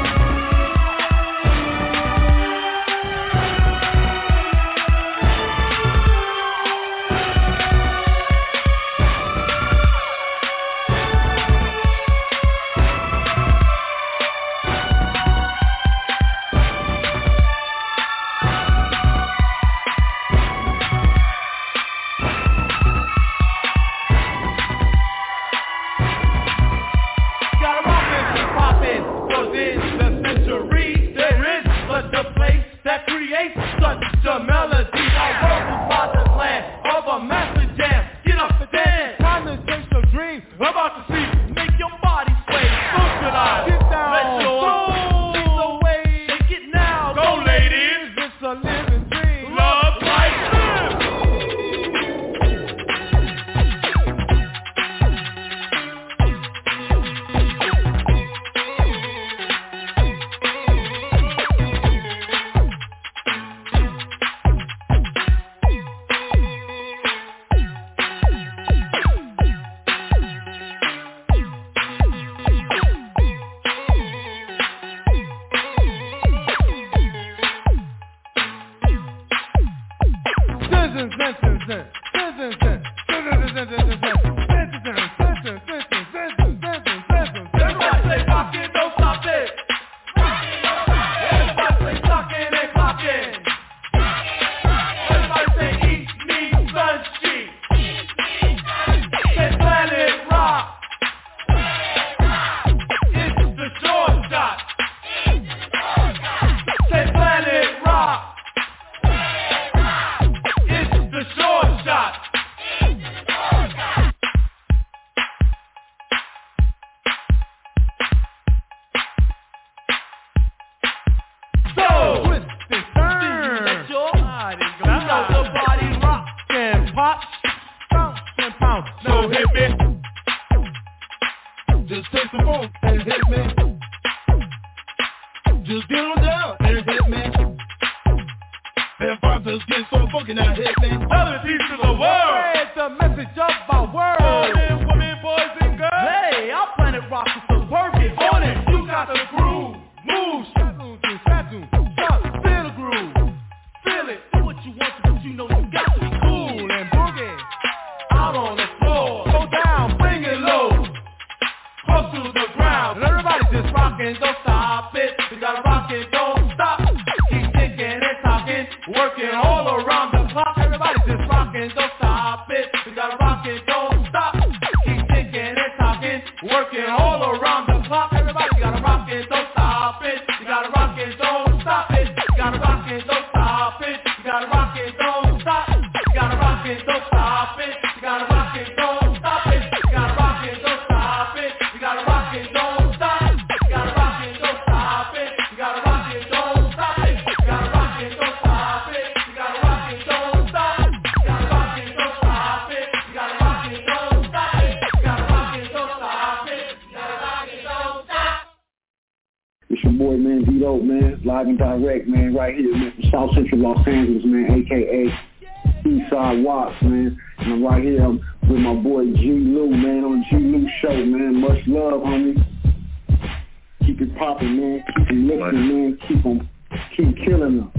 down, now hit me. Just take some funk and hit me. Just get on down and hit me. Hip-hop just get so funky, now hit me. Other pieces of the world. Spread the message of my world. All men, women, boys, and girls. Hey, I'm Planet Rock with the working on it. You got the groove. Move. Shadoon, shadoon, shadoon. Feel the groove. Feel it. Do what you want to, but you know you got to be cool and boogie. Out on the floor. Go down, bring it low. Close to the ground. And everybody just rockin', don't stop it. You gotta rock it, don't stop. Keep thinking and talking. Working all around the clock. Everybody just rockin', don't stop it. You gotta rock it, don't stop. Keep thinking and talking. Working all around the clock. Everybody gotta rock it, don't stop it. You gotta rock it, don't stop it. You gotta rock it, don't stop it. You gotta rock it, don't stop. You gotta rock it, don't stop it. You gotta rock it, don't stop it. You gotta rock it, don't stop it. You gotta rock it, don't stop. You gotta rock it, don't stop it. You gotta rock it, don't stop it. You gotta rock it, don't stop it. You gotta rock it, don't stop. You gotta rock it, don't stop it. You gotta rock it, don't stop it. You gotta rock it, don't stop it. You gotta rock it, don't stop. It's your boy, man, Vito, man, live and direct, man, right here, man, from South Central Los Angeles, man, a k a. Eastside Watts, man, and I'm right here I'm with my boy G. Lou, man, on G. Lou Show, man, much love, homie. Keep it popping, man, keep it lifting, man, keep them, keep killing them.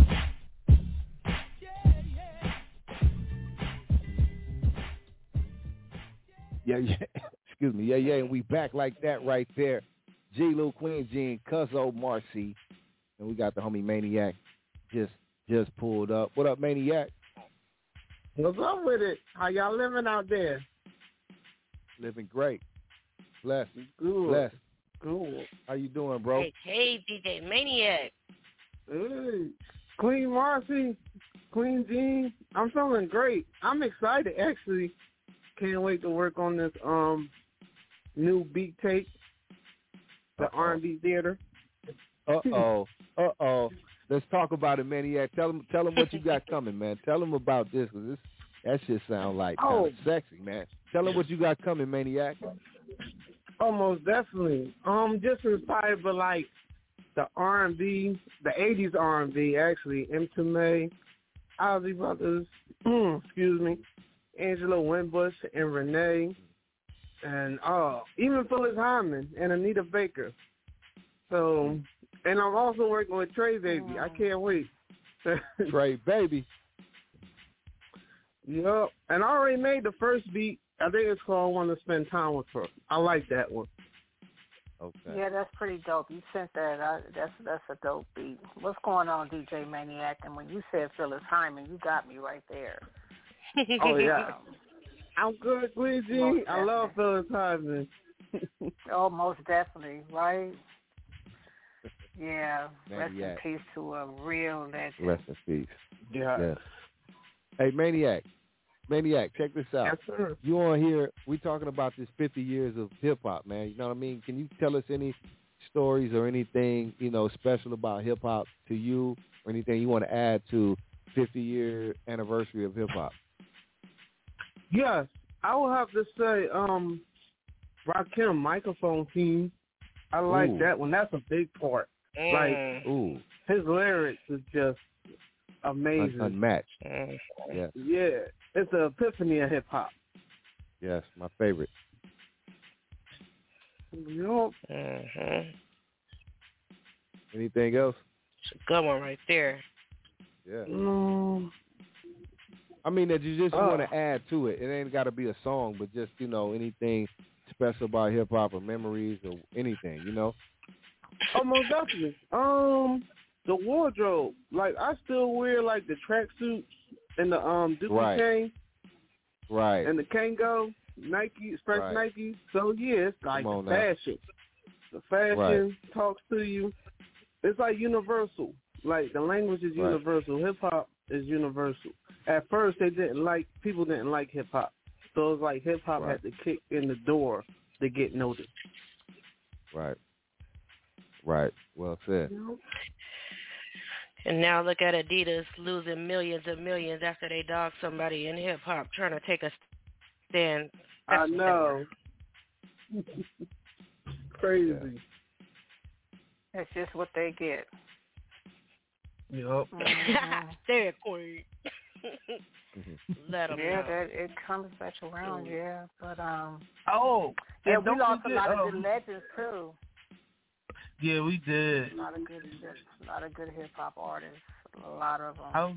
Yeah, yeah. Excuse me. Yeah, yeah, and we back like that right there. G. Lou, Queen Jean, Cuzzo, Marcy, and we got the homie Maniac just just pulled up. What up, Maniac? What's up with it? How y'all living out there? Living great. Blessed. Good. Blessed. Cool. How you doing, bro? Hey, hey, D J Maniac. Hey, Queen Marcy, Queen Jean, I'm feeling great. I'm excited, actually. Can't wait to work on this um new beat tape, the Uh-oh. R and B theater. Uh-oh. Uh-oh. Let's talk about it, Maniac. Tell them, tell them what you got coming, man. Tell them about this, because this, that shit sound like oh. kind of sexy, man. Tell them what you got coming, Maniac. Oh, most definitely. Um, just inspired by, like, the R and B, the eighties R and B, actually. M two May, Ozzy Brothers, excuse me, Angela Winbush and Renee, and uh, even Phyllis Hyman and Anita Baker. So, and I'm also working with Trey Baby. I can't wait. Trey Baby. Yep. And I already made the first beat. I think it's called "Want to Spend Time with Her." I like that one. Okay. Yeah, that's pretty dope. You sent that. I, that's that's a dope beat. What's going on, D J Maniac? And when you said Phyllis Hyman, you got me right there. Oh yeah. I'm good, Queen G. I love Phyllis Hyman. Oh, most definitely, right? Yeah. Maniac. Rest in peace to a real legend. Rest in peace. Yeah. Yes. Hey, Maniac. Maniac, check this out. Yes, sir. You on here, we talking about this fifty years of hip-hop, man. You know what I mean? Can you tell us any stories or anything, you know, special about hip-hop to you, or anything you want to add to fifty-year anniversary of hip-hop? Yes. I would have to say um, Rakim Microphone Team. I like Ooh. that one. That's a big part. Mm. Like, Ooh. his lyrics is just amazing. Un- unmatched. Mm. Yes. Yeah. It's the epiphany of hip-hop. Yes, my favorite. Yep. Mm-hmm. Anything else? It's a good one right there. Yeah. No. I mean, that you just Oh. want to add to it. It ain't got to be a song, but just, you know, anything special about hip-hop or memories or anything, you know? Oh, most definitely. Um, the wardrobe. Like, I still wear, like, the tracksuits and the um Dookie Right. chain Right. and the Kango, Nike, Express Right. Nike. So, yeah, it's like Come on the now. fashion. The fashion Right. talks to you. It's like universal. Like, the language is Right. universal. Hip-hop is universal. At first, they didn't like, people didn't like hip-hop. So, it was like hip-hop Right. had to kick in the door to get noticed. Right. Right. Well said. And now look at Adidas losing millions and millions after they dogged somebody in hip hop trying to take a then I know. Crazy. That's just what they get. Yep. Mm-hmm. Stay queen. Let them yeah, know. that it comes back around. Yeah, but um. Oh, yeah, and we don't lost forget, a lot of um, good legends too. Yeah, we did. A lot of good, a lot of good hip hop artists. A lot of them. I was,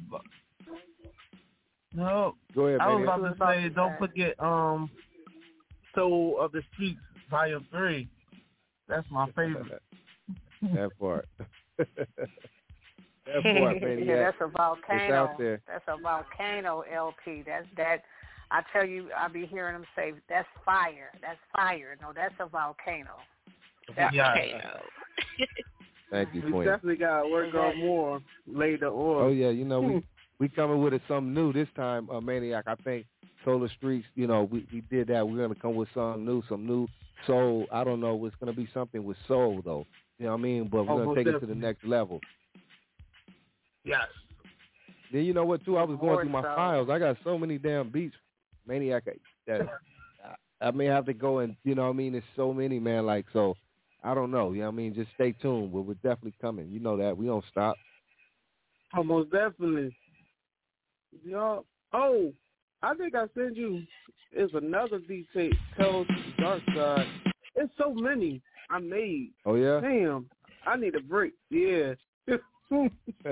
no, Go ahead, I was man. about to say, don't forget, um, Soul of the Streets, Volume Three. That's my favorite. That part. That part, man. Yeah, that's a volcano. It's out there. That's a volcano L P. That's that. I tell you, I be hearing them say, "That's fire. That's fire." No, that's a volcano. That's yeah. volcano. Thank you, We Queen. definitely got to work on more later on. Oh yeah, you know we we coming with it something new this time, uh, Maniac. I think Solar Streets. You know we we did that. We're gonna come with something new, some new soul. I don't know. It's gonna be something with soul though. You know what I mean? But we're Oh, gonna most take definitely. it to the next level. Yes. Then you know what too? I was going More through my so. files. I got so many damn beats, Maniac. That I may have to go and you know what I mean. There's so many, man. Like so. I don't know. You know what I mean? Just stay tuned. But we're definitely coming. You know that. We don't stop. Almost definitely. Yeah. Oh, I think I sent you. It's another beat tape. Tell the Dark Side. It's so many I made. Oh, yeah? Damn. I need a break. Yeah. You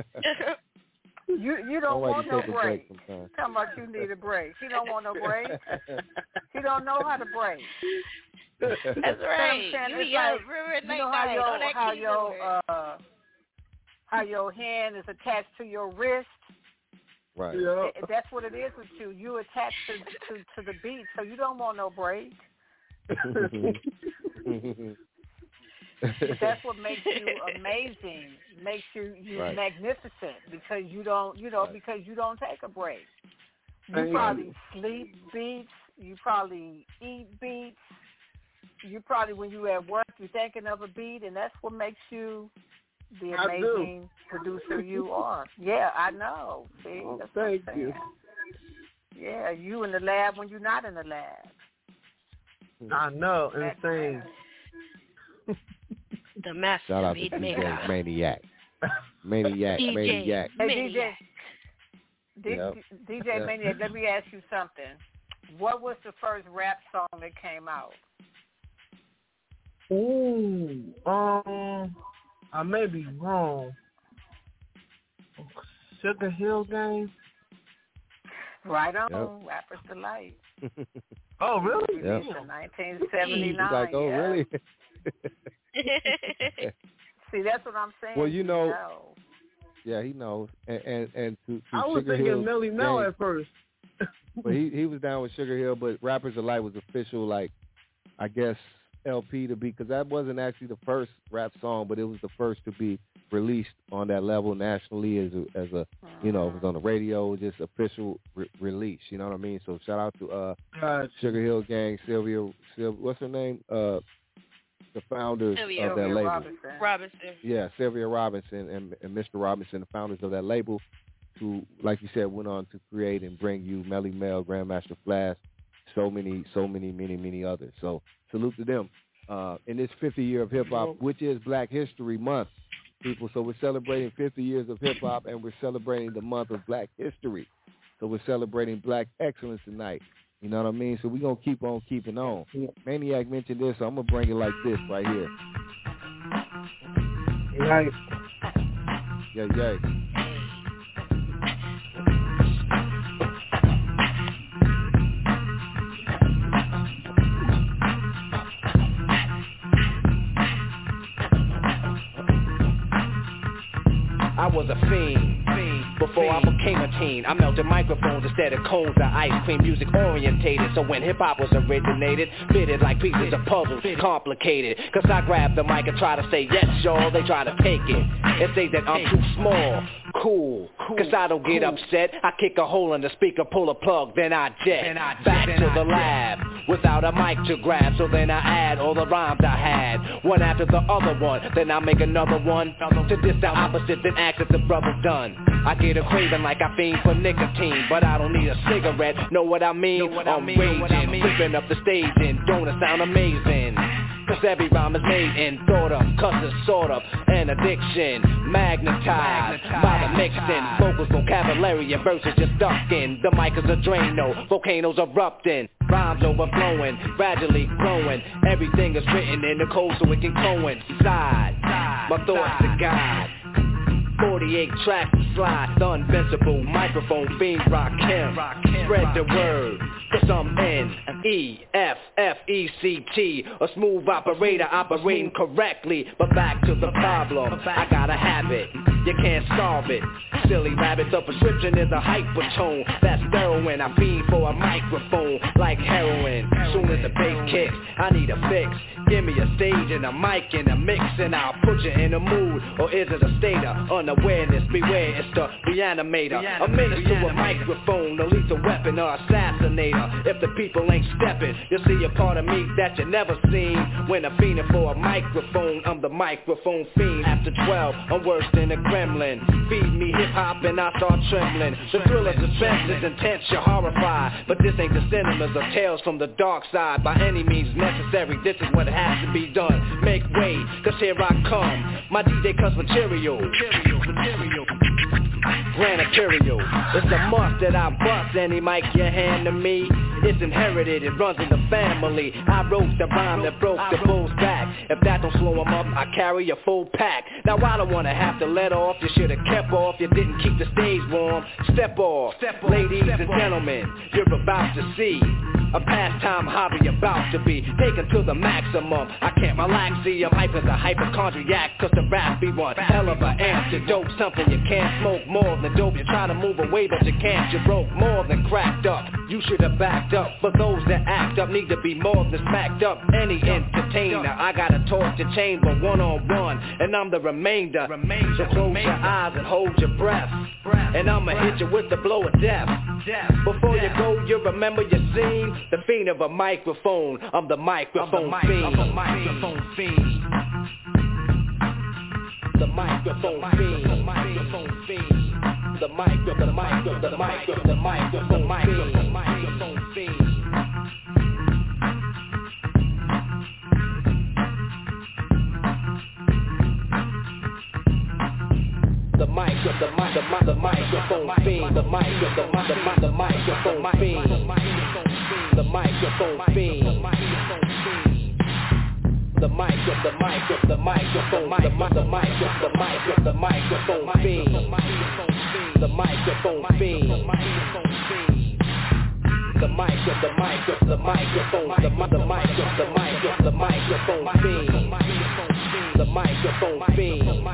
you don't Why want you no take a break. break sometimes. Tell about you need a break. He don't want no break. He don't know how to break. That's right. You know You it's be out like, river at you know night how night on your that how keyboard. your uh how your hand is attached to your wrist. Right. Yeah. It, that's what it is with you. You attached to, to to the beat, so you don't want no break. But that's what makes you amazing, makes you you Right. magnificent because you don't you know Right. because you don't take a break. You Thank probably you. sleep beats. You probably eat beats. You probably when you at work you're thinking of a beat, and that's what makes you the I do. amazing producer you are. Yeah, I know. See, Oh, that's what I'm thank you. saying. Yeah, you in the lab when you're not in the lab. I know. Insane. The master Shout out to beat D J maker. Maniac. Maniac, D J Maniac. Hey, Maniac. D J, D, Yep. D J Yep. Maniac, let me ask you something. What was the first rap song that came out? Ooh. Um. I may be wrong. Sugar Hill Gang. Right on, Yep. Rapper's Delight. Oh, really? Yep. Released in nineteen seventy-nine. He's like, oh, yeah. really? See, that's what I'm saying. Well, you know- know. Yeah, he knows. And and, and to, to I was Sugar thinking Hill Melly Mel Gang, at first. but he he was down with Sugar Hill. But Rappers Delight was official, like I guess L P to be, because that wasn't actually the first rap song, but it was the first to be released on that level nationally as a, as a you know, it was on the radio, just official re- release. You know what I mean? So shout out to uh God. Sugar Hill Gang, Sylvia, Sylvia, what's her name? Uh, the founders Sylvia of that label. Robinson. Robinson. Yeah, Sylvia Robinson and, and Mister Robinson, the founders of that label, who, like you said, went on to create and bring you Melly Mel, Grandmaster Flash, so many, so many, many, many others. So salute to them. Uh, in this fifty year of hip hop, which is Black History Month, people. So we're celebrating fifty years of hip hop, and we're celebrating the month of Black History. So we're celebrating Black excellence tonight. You know what I mean? So we're going to keep on keeping on. Maniac mentioned this, so I'm going to bring it like this right here. Nice. Yeah, yeah. I was a fiend, fiend before I became a teen. I melted microphones instead of cones of ice cream, music orientated. So when hip hop was originated, fitted like pieces of puzzles, complicated. Cause I grabbed the mic and try to say yes, y'all. They try to take it and say that I'm too small. Cool, cause I don't get upset. I kick a hole in the speaker, pull a plug, then I jet back to the lab. without a mic to grab. So then I add all the rhymes I had, one after the other one. Then I make another one to diss the opposite, then ask if the brother's done. I get a craving like I fiend for nicotine, but I don't need a cigarette. Know what I mean? Know what I'm I mean, raging, what I mean. Flipping up the stage and don't it sound amazing? Cause every rhyme is made and thought of, cause it's sort of an addiction, magnetized, magnetized by the mixing, vocals, vocabulary, and verses just stuck in. The mic is a Drano, volcanoes erupting, rhymes overflowing, gradually growing. Everything is written in the code so it can coincide. My thoughts to God. forty-eight tracks to slide, the invincible microphone fiend rock him. Spread the word, cause I'm N E F F E C T, a smooth operator operating correctly. But back to the problem, I got a habit, you can't solve it. Silly rabbit, the prescription is a hypertone. That's heroin, I feed for a microphone like heroin. Soon as the bass kicks, I need a fix. Give me a stage and a mic and a mix, and I'll put you in a mood. Or is it a state of unawareness? Beware, it's the reanimator. A menace to a microphone, a lethal weapon or assassinator. If the people ain't stepping, you'll see a part of me that you never seen. When I'm fiending for a microphone, I'm the microphone fiend. After twelve, I'm worse than a gremlin. Feed me hip-hop and I start trembling. The thrill of suspense is intense, you're horrified. But this ain't the cinemas of tales from the dark side. By any means necessary, this is what has to be done. Make way, cause here I come. My D J cuts material. Material, material. Grand Imperial. It's a must that I bust any mic you hand to me. It's inherited, it runs in the family. I wrote the rhyme that broke the bull's back. If that don't slow him up, I carry a full pack. Now I don't wanna have to let off. You should've kept off, you didn't keep the stage warm. Step off, Step off ladies Step and off. Gentlemen, you're about to see a pastime hobby about to be taken to the maximum. I can't relax, see I'm hype as a hypochondriac, cause the rap be one hell of an antidote. Something you can't smoke more than dope. You're trying to move away but you can't. You broke more than cracked up. You should have backed up. For those that act up need to be more than smacked up. Any entertainer, I got a torch to chamber one on one, and I'm the remainder. So close your eyes and hold your breath, and I'ma hit you with the blow of death. Before you go, you remember your scene. The fiend of a microphone. I'm the microphone fiend. I'm the microphone fiend. The microphone fiend. The microphone fiend. The micro, the micro, the micro, the micro, the micro, the microphone fiend. The micro, the mic, the mic, the microphone fiend. The micro, the mic, the mic, the microphone fiend. The microphone fiend. The micro, the micro, the microphone, the mic, the micro, the micro, the microphone fiend. The microphone fiend. The micro, the micro, the microphone, the mic, the micro, the micro, the microphone fiend. The microphone fiend.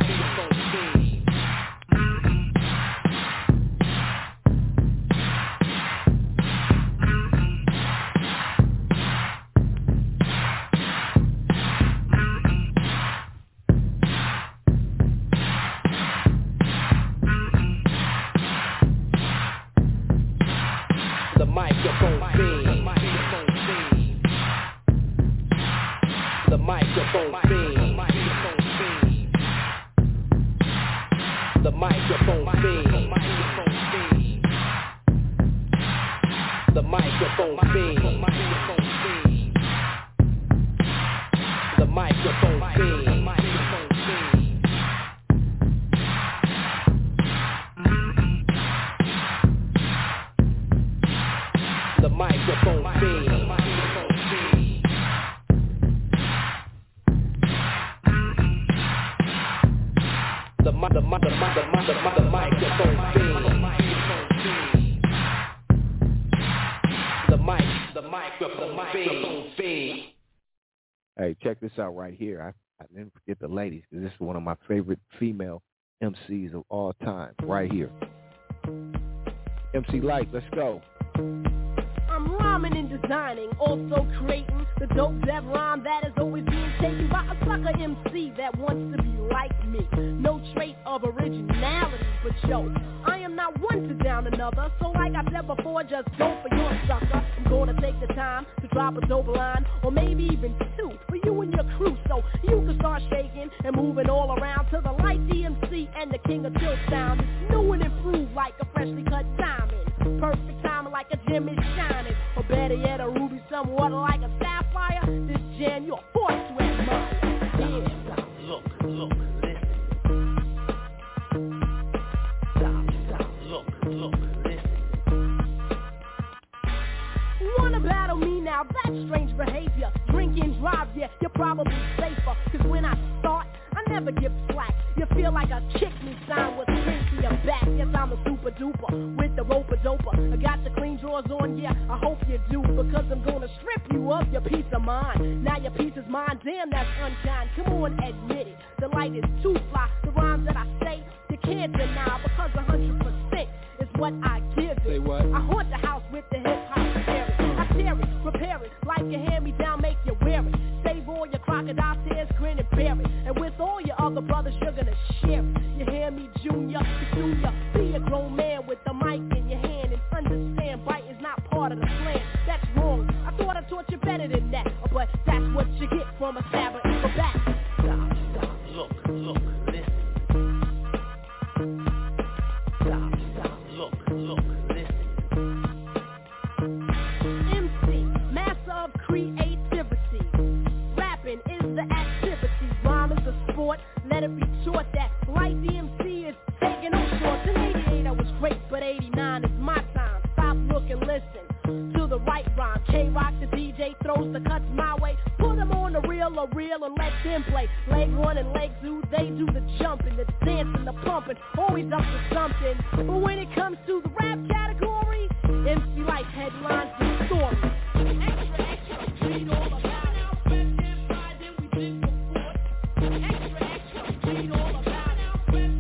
Hey, check this out right here. I, I didn't forget the ladies, because this is one of my favorite female M Cs of all time, right here. M C Light, let's go. I'm rhyming in this designing, also creating the dope dev rhyme that is always being taken by a sucker M C that wants to be like me. No trait of originality, but yo, I am not one to down another. So like I said before, just go for your sucker. I'm gonna take the time to drop a dope line, or maybe even two, for you and your crew, so you can start shaking and moving all around to the Light D M C and the King of Chill sound. It's new and improved like a freshly cut diamond. Perfect timing like a gem is shining, or better yet, a ruby somewhat like a sapphire. This jam you're forced to admire. Yeah. Look, look, listen. Stop, stop, look, look, listen. Wanna battle me now? That's strange behavior. Drink and drive, yeah, you're probably safer. Cause when I start, I never give slack. You feel like a kick me sign with strings to your back. Yes, I'm a super duper with the roper doper. I got the clean drawers on, yeah, I hope you do. Because I'm gonna strip you of your peace of mind. Now your peace is mine, damn, that's unkind. Come on, admit it, the light is too fly. The rhymes that I say, you can't deny. Because a hundred percent is what I give it. Say what? I haunt the house with the hip-hop spirit. I tear it, prepare it, like your hand-me-down, make you wear it. Save all your crocodile tears, grin and bear it. And with all your other brothers, you're gonna share it. You hear me, Junior, Junior? Be a grown man with the mic in your hand and understand bite is not part of the plan. That's wrong. I thought I taught you better than that, but that's what you get from a stabber in the back. Stop, stop, look, look, listen. Stop, stop, look, look, listen. M C, master of creativity. Rapping is the activity. Rhyme is a sport. Let it be taught that Light D M C is taking no shorts. In eighty-eight I was great, but eighty-nine is my time. Stop, look, and listen to the right rhyme. K-Rock, the D J, throws the cuts my way. Put them on the reel or reel and let them play. Leg one and leg two, they do the jumping, the dancing, the pumping, always up to something. But when it comes to the rap category, M C Light headlines the story. Extra, extra, read all about it. Extra, extra, read all about it.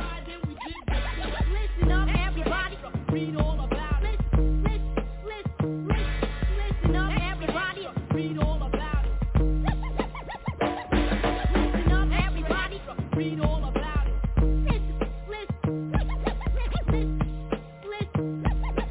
Listen up, everybody, read all about it. Listen, listen, listen, listen up, everybody, read all about it. Listen up, everybody, read all about it. Listen, listen, listen, listen,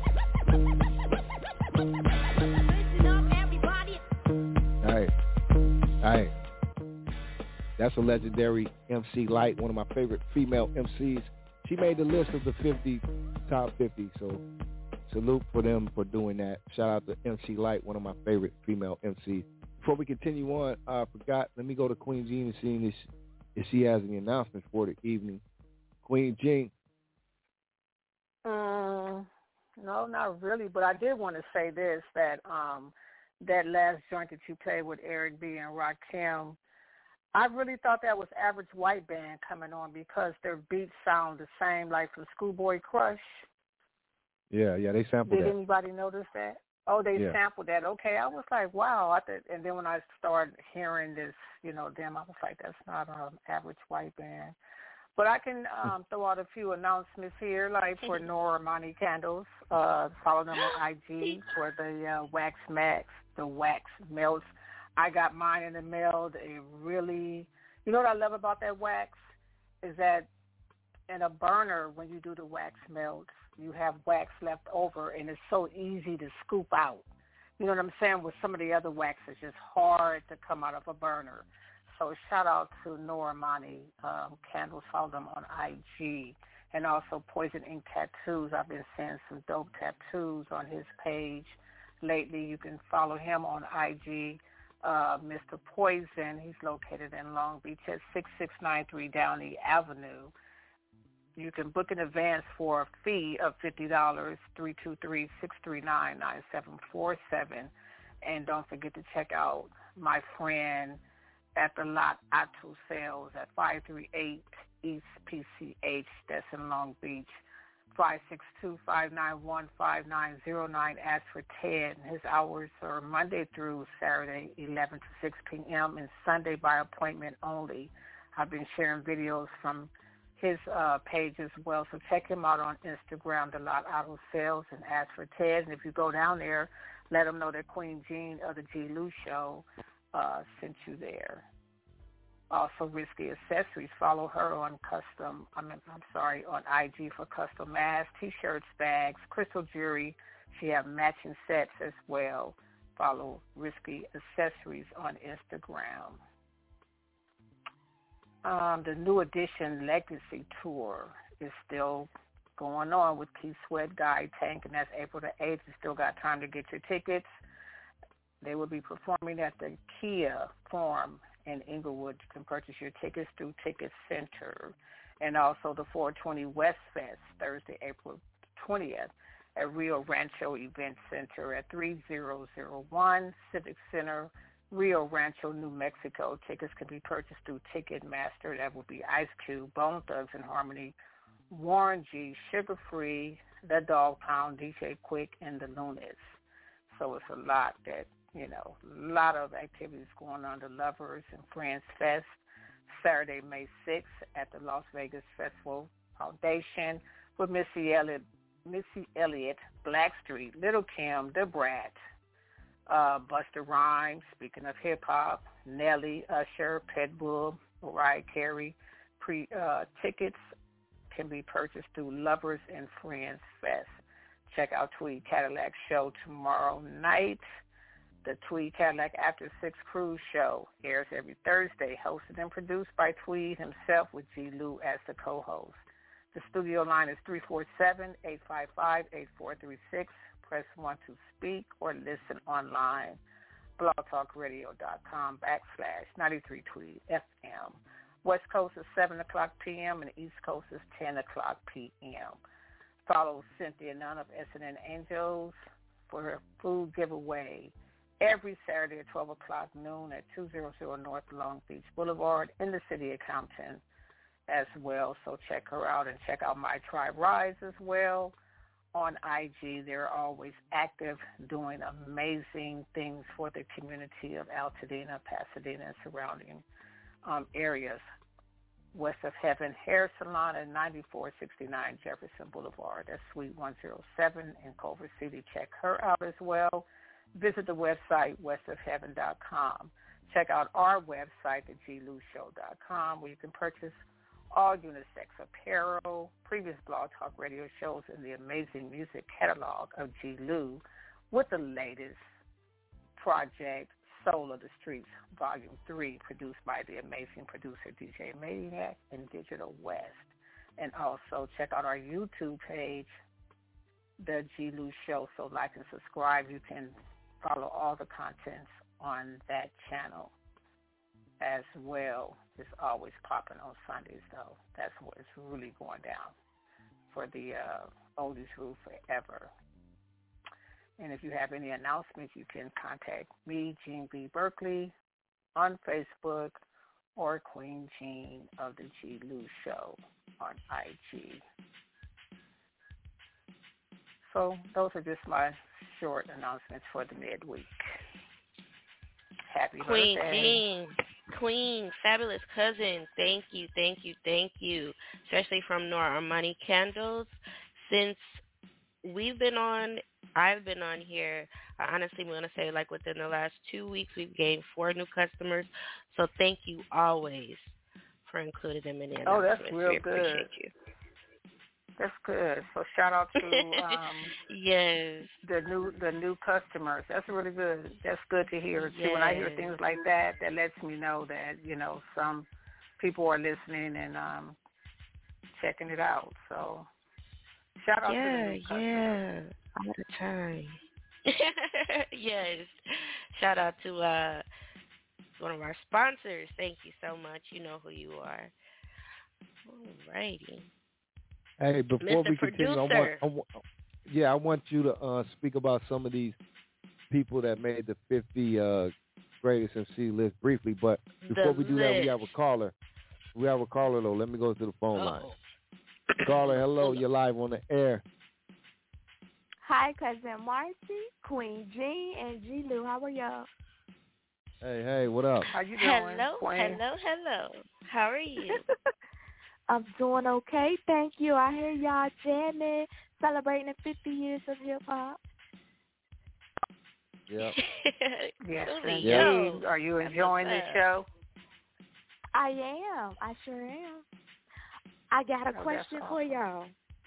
listen up, everybody. All right. All right. That's a legendary M C Light, one of my favorite female M Cs. She made the list of the fifty, top fifty, so salute for them for doing that. Shout out to M C Light, one of my favorite female M Cs. Before we continue on, I forgot, let me go to Queen Jean and see if, if she has any announcements for the evening. Queen Jean. Um, no, not really, but I did want to say this, that um, that last joint that you played with Eric B. and Rakim, I really thought that was Average White Band coming on because their beats sound the same, like from Schoolboy Crush. Yeah, yeah, they sampled Did that. anybody notice that? Oh, they Yeah. sampled that. Okay, I was like, wow. I th- and then when I started hearing this, you know, them, I was like, that's not an Average White Band. But I can um, throw out a few announcements here, like for Nora Money Candles. Uh, follow them on I G for the uh, Wax Max, the wax melts. I got mine in the mail. They really, you know what I love about that wax is that in a burner, when you do the wax melts, you have wax left over, and it's so easy to scoop out. You know what I'm saying? With some of the other wax, it's just hard to come out of a burner. So shout out to Nora Money um, Candles. Follow them on I G. And also Poison Ink Tattoos. I've been seeing some dope tattoos on his page lately. You can follow him on I G. Uh, Mister Poison, he's located in Long Beach at six six nine three Downey Avenue. You can book in advance for a fee of fifty dollars, three two three, six three nine, nine seven four seven. And don't forget to check out my friend at the Lot Atu Sales at five three eight East P C H, that's in Long Beach. five six two, five nine one, five nine zero nine. Ask for Ted. His hours are Monday through Saturday, eleven to six p.m., and Sunday by appointment only. I've been sharing videos from his uh, page as well, so check him out on Instagram, The Lot Auto Sales, and ask for Ted. And if you go down there, let them know that Queen Jean of the G. Lou Show uh, sent you there. Also, Risky Accessories. Follow her on custom. I mean, I'm sorry, on I G for custom masks, T-shirts, bags, crystal jewelry. She have matching sets as well. Follow Risky Accessories on Instagram. Um, the New Edition Legacy Tour is still going on with Keith Sweat, Guy Tank, and that's April the eighth. You still got time to get your tickets. They will be performing at the Kia Forum in Inglewood. You can purchase your tickets through Ticket Center. And also the four twenty West Fest, Thursday, April twentieth, at Rio Rancho Event Center at three thousand one Civic Center, Rio Rancho, New Mexico. Tickets can be purchased through Ticketmaster. That will be Ice Cube, Bone Thugs and Harmony, Warren G, Sugar Free, The Dog Pound, D J Quick, and The Lunas. So it's a lot that, you know, a lot of activities going on. The Lovers and Friends Fest, Saturday, May sixth at the Las Vegas Festival Foundation with Missy Elliott, Missy Elliott, Blackstreet, Little Kim, The Brat, uh, Busta Rhymes, speaking of hip-hop, Nelly, Usher, Pitbull, Mariah Carey. Pre, uh, tickets can be purchased through Lovers and Friends Fest. Check out Tweed Cadillac Show tomorrow night. The Tweed Cadillac After Six Cruise Show airs every Thursday, hosted and produced by Tweed himself with G. Lou as the co-host. The studio line is three four seven, eight five five, eight four three six. Press one to speak or listen online. blogtalkradio.com backslash 93 Tweed F M. West Coast is seven o'clock p.m. and East Coast is ten o'clock p.m. Follow Cynthia Nunn of S N N Angels for her food giveaway every Saturday at twelve o'clock noon at two hundred North Long Beach Boulevard in the city of Compton as well. So check her out and check out My Tribe Rise as well on I G. They're always active, doing amazing things for the community of Altadena, Pasadena, and surrounding um, areas. West of Heaven Hair Salon at ninety-four sixty-nine Jefferson Boulevard. That's Suite one oh seven in Culver City. Check her out as well. Visit the website west of heaven dot com. Check out our website, the g lou show dot com, where you can purchase all unisex apparel, previous Blog Talk Radio shows, and the amazing music catalog of G. Lou with the latest project, Soul of the Streets, Volume three, produced by the amazing producer D J Maniac and Digital West. And also check out our YouTube page, The G. Lou Show. So like and subscribe. You can follow all the contents on that channel as well. It's always popping on Sundays, though. That's what it's really going down for the uh, Oldies Rule Forever. And if you have any announcements, you can contact me, Jean B. Berkeley, on Facebook, or Queen Jean of the G. Lou Show on I G. So those are just my short announcements for the midweek. Happy Queen birthday. Jean, Queen, fabulous cousin, thank you, thank you, thank you, especially from Nora Armani Candles. Since we've been on, I've been on here, I honestly want to say like within the last two weeks, we've gained four new customers. So thank you always for including them in the Oh, that's announcements. real we good. appreciate you. That's good. So shout out to um, yes the new the new customers. That's really good. That's good to hear too. Yes. When I hear things like that, that lets me know that you know some people are listening and um, checking it out. So shout out yeah, to the new customers. Yeah, all the time. Yes. Shout out to uh, one of our sponsors. Thank you so much. You know who you are. Alrighty. Hey, before Mister we continue, I want, Producer. I want, yeah, I want you to uh, speak about some of these people that made the fifty uh, greatest M C list briefly. But before The we do that, we list. have a caller. We have a caller though. Let me go to the phone line. Uh-oh. Caller, hello, you're live on the air. Hi, Cousin Marcy, Queen Jean, and G. Lou. How are y'all? Hey, hey, what up? How you doing? Hello, Queen? hello, hello. How are you? I'm doing okay, thank you. I hear y'all jamming, celebrating the fifty years of hip hop. Yep. Yes, Truly, indeed. yo. Are you That's enjoying what's this up. show? I am. I sure am. I got a Oh, question that's for awesome. y'all.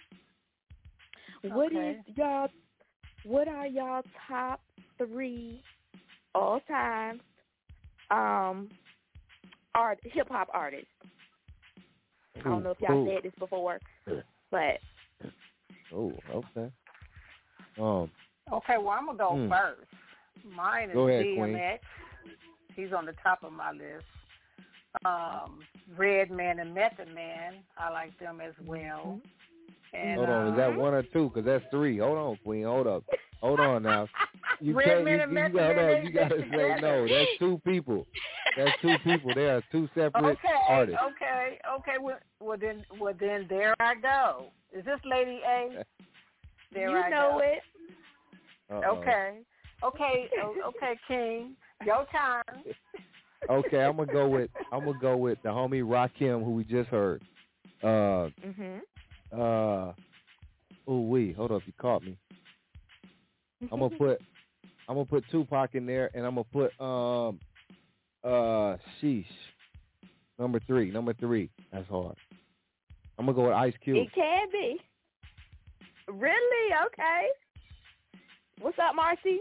What Okay. is y'all? What are y'all top three all time um art hip hop artists? I don't know if y'all Ooh. said this before, but Oh, okay. Um, Okay, well, I'm going to go Hmm. first. Mine is Go ahead, D M X. He's on the top of my list. Um, Redman and Method Man, I like them as well. And, hold on, is that um, one or two? Because that's three. Hold on, Queen. Hold up. Hold on now. You can't. Redman You, and you, Method got Man, You they- got to they say together. no. That's two people. That's two people. They are two separate okay, artists. okay, okay. Well, well then, well then, there I go. Is this Lady A? There you I know go. it. Uh-oh. Okay, okay, o- okay, King. Your turn. Okay, I'm gonna go with. I'm gonna go with the homie Rakim, who we just heard. Uh, Mhm. uh. Oh wait, hold up, you caught me. I'm gonna put. I'm gonna put Tupac in there, and I'm gonna put um. Uh, sheesh. Number three. Number three. That's hard. I'm gonna go with Ice Cube. It can be. Really? Okay. What's up, Marcy?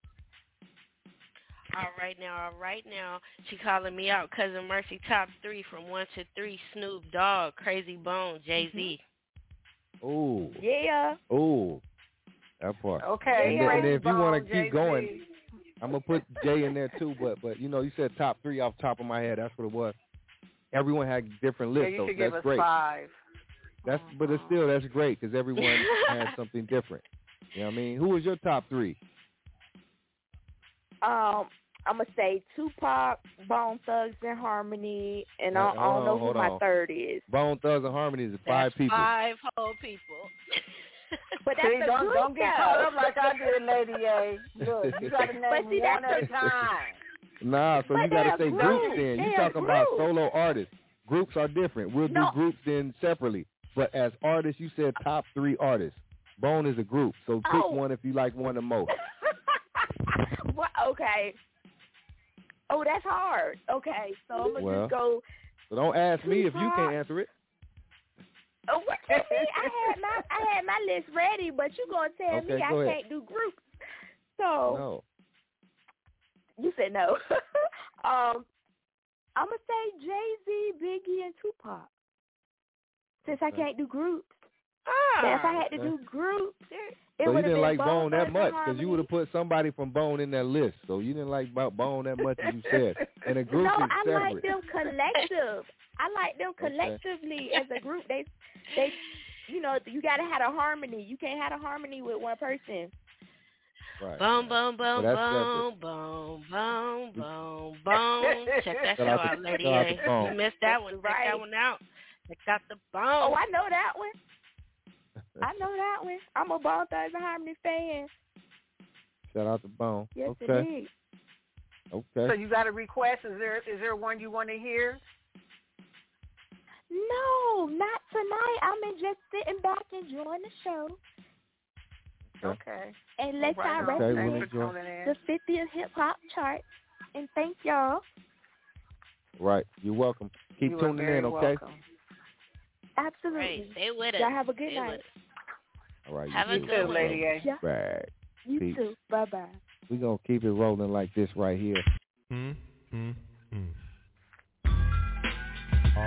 All right now, all right now. She calling me out. Cousin Mercy, top three from one to three. Snoop Dogg, Crazy Bone, Jay-Z. Ooh. Yeah. Ooh. That part. Okay, And then, and then Crazy if you want to Bone, keep Jay-Z. going, I'm gonna put Jay in there too. But but you know, you said top three off the top of my head. That's what it was. Everyone had different Yeah, lists, you so should that's give us great. five. That's but it's still that's great because everyone has something different. You know what I mean? Who was your top three? Um, I'm gonna say Tupac, Bone Thugs and Harmony, and I, Uh, I don't hold know on, who hold my on. third is. Bone Thugs and Harmony is five That's people. Five whole people. But that's See, the don't, group don't get though. caught up like I did, Lady A. Look, you got to name But see, one that's at a the- time. Nah, so But you got to they're say groups. groups then. You They're talking about groups. solo artists. Groups are different. We'll No. do groups then separately. But as artists, you said top three artists. Bone is a group, so pick Oh. one if you like one the most. Well, okay. Oh, that's hard. Okay, so I'm gonna Well. just go. So don't ask me if you Tupac. can't answer it. Oh, what you mean? I had my I had my list ready, but you gonna tell Okay, me I go ahead. can't do groups. So No. you said no. um, I'm gonna say Jay Z, Biggie, and Tupac. Since I Okay. can't do groups. Ah. Now, if I had to Okay. do groups, it So you would have didn't been like Bone that Thugs much and because you would have put somebody from Bone in that list. So you didn't like Bo- Bone that much as you said. And a group No, is I separate. like them collective. I like them Okay. collectively as a group. They, they, you know, you gotta have a harmony. You can't have a harmony with one person. Right. Boom, boom, boom, that's boom, boom, boom, boom, boom. Check that show Shout out out, to- Lady shout out A. to Bone. You missed that one. Check Right. that one out. Check out the bone. Oh, I know that one. I know that one. I'm a Bone Thugs and Harmony fan. Shout out to Bone. Yes, okay. indeed. Okay. So you got a request? Is there is there one you want to hear? No, not tonight. I'm just sitting back enjoying the show. Okay. And let's Right I on. Okay, represent we'll Thanks for enjoy. tuning in. the fiftieth hip hop chart. And thank y'all. Right. You're welcome. Keep You are tuning very in, okay? welcome. Absolutely. Right. Stay with us. Y'all have a good Stay night. with us. All right. Have you a too. good too, one. Lady A. Yeah. Right. You Peace. too. Bye bye. We're going to keep it rolling like this right here. Mm, mm, mm. Oh,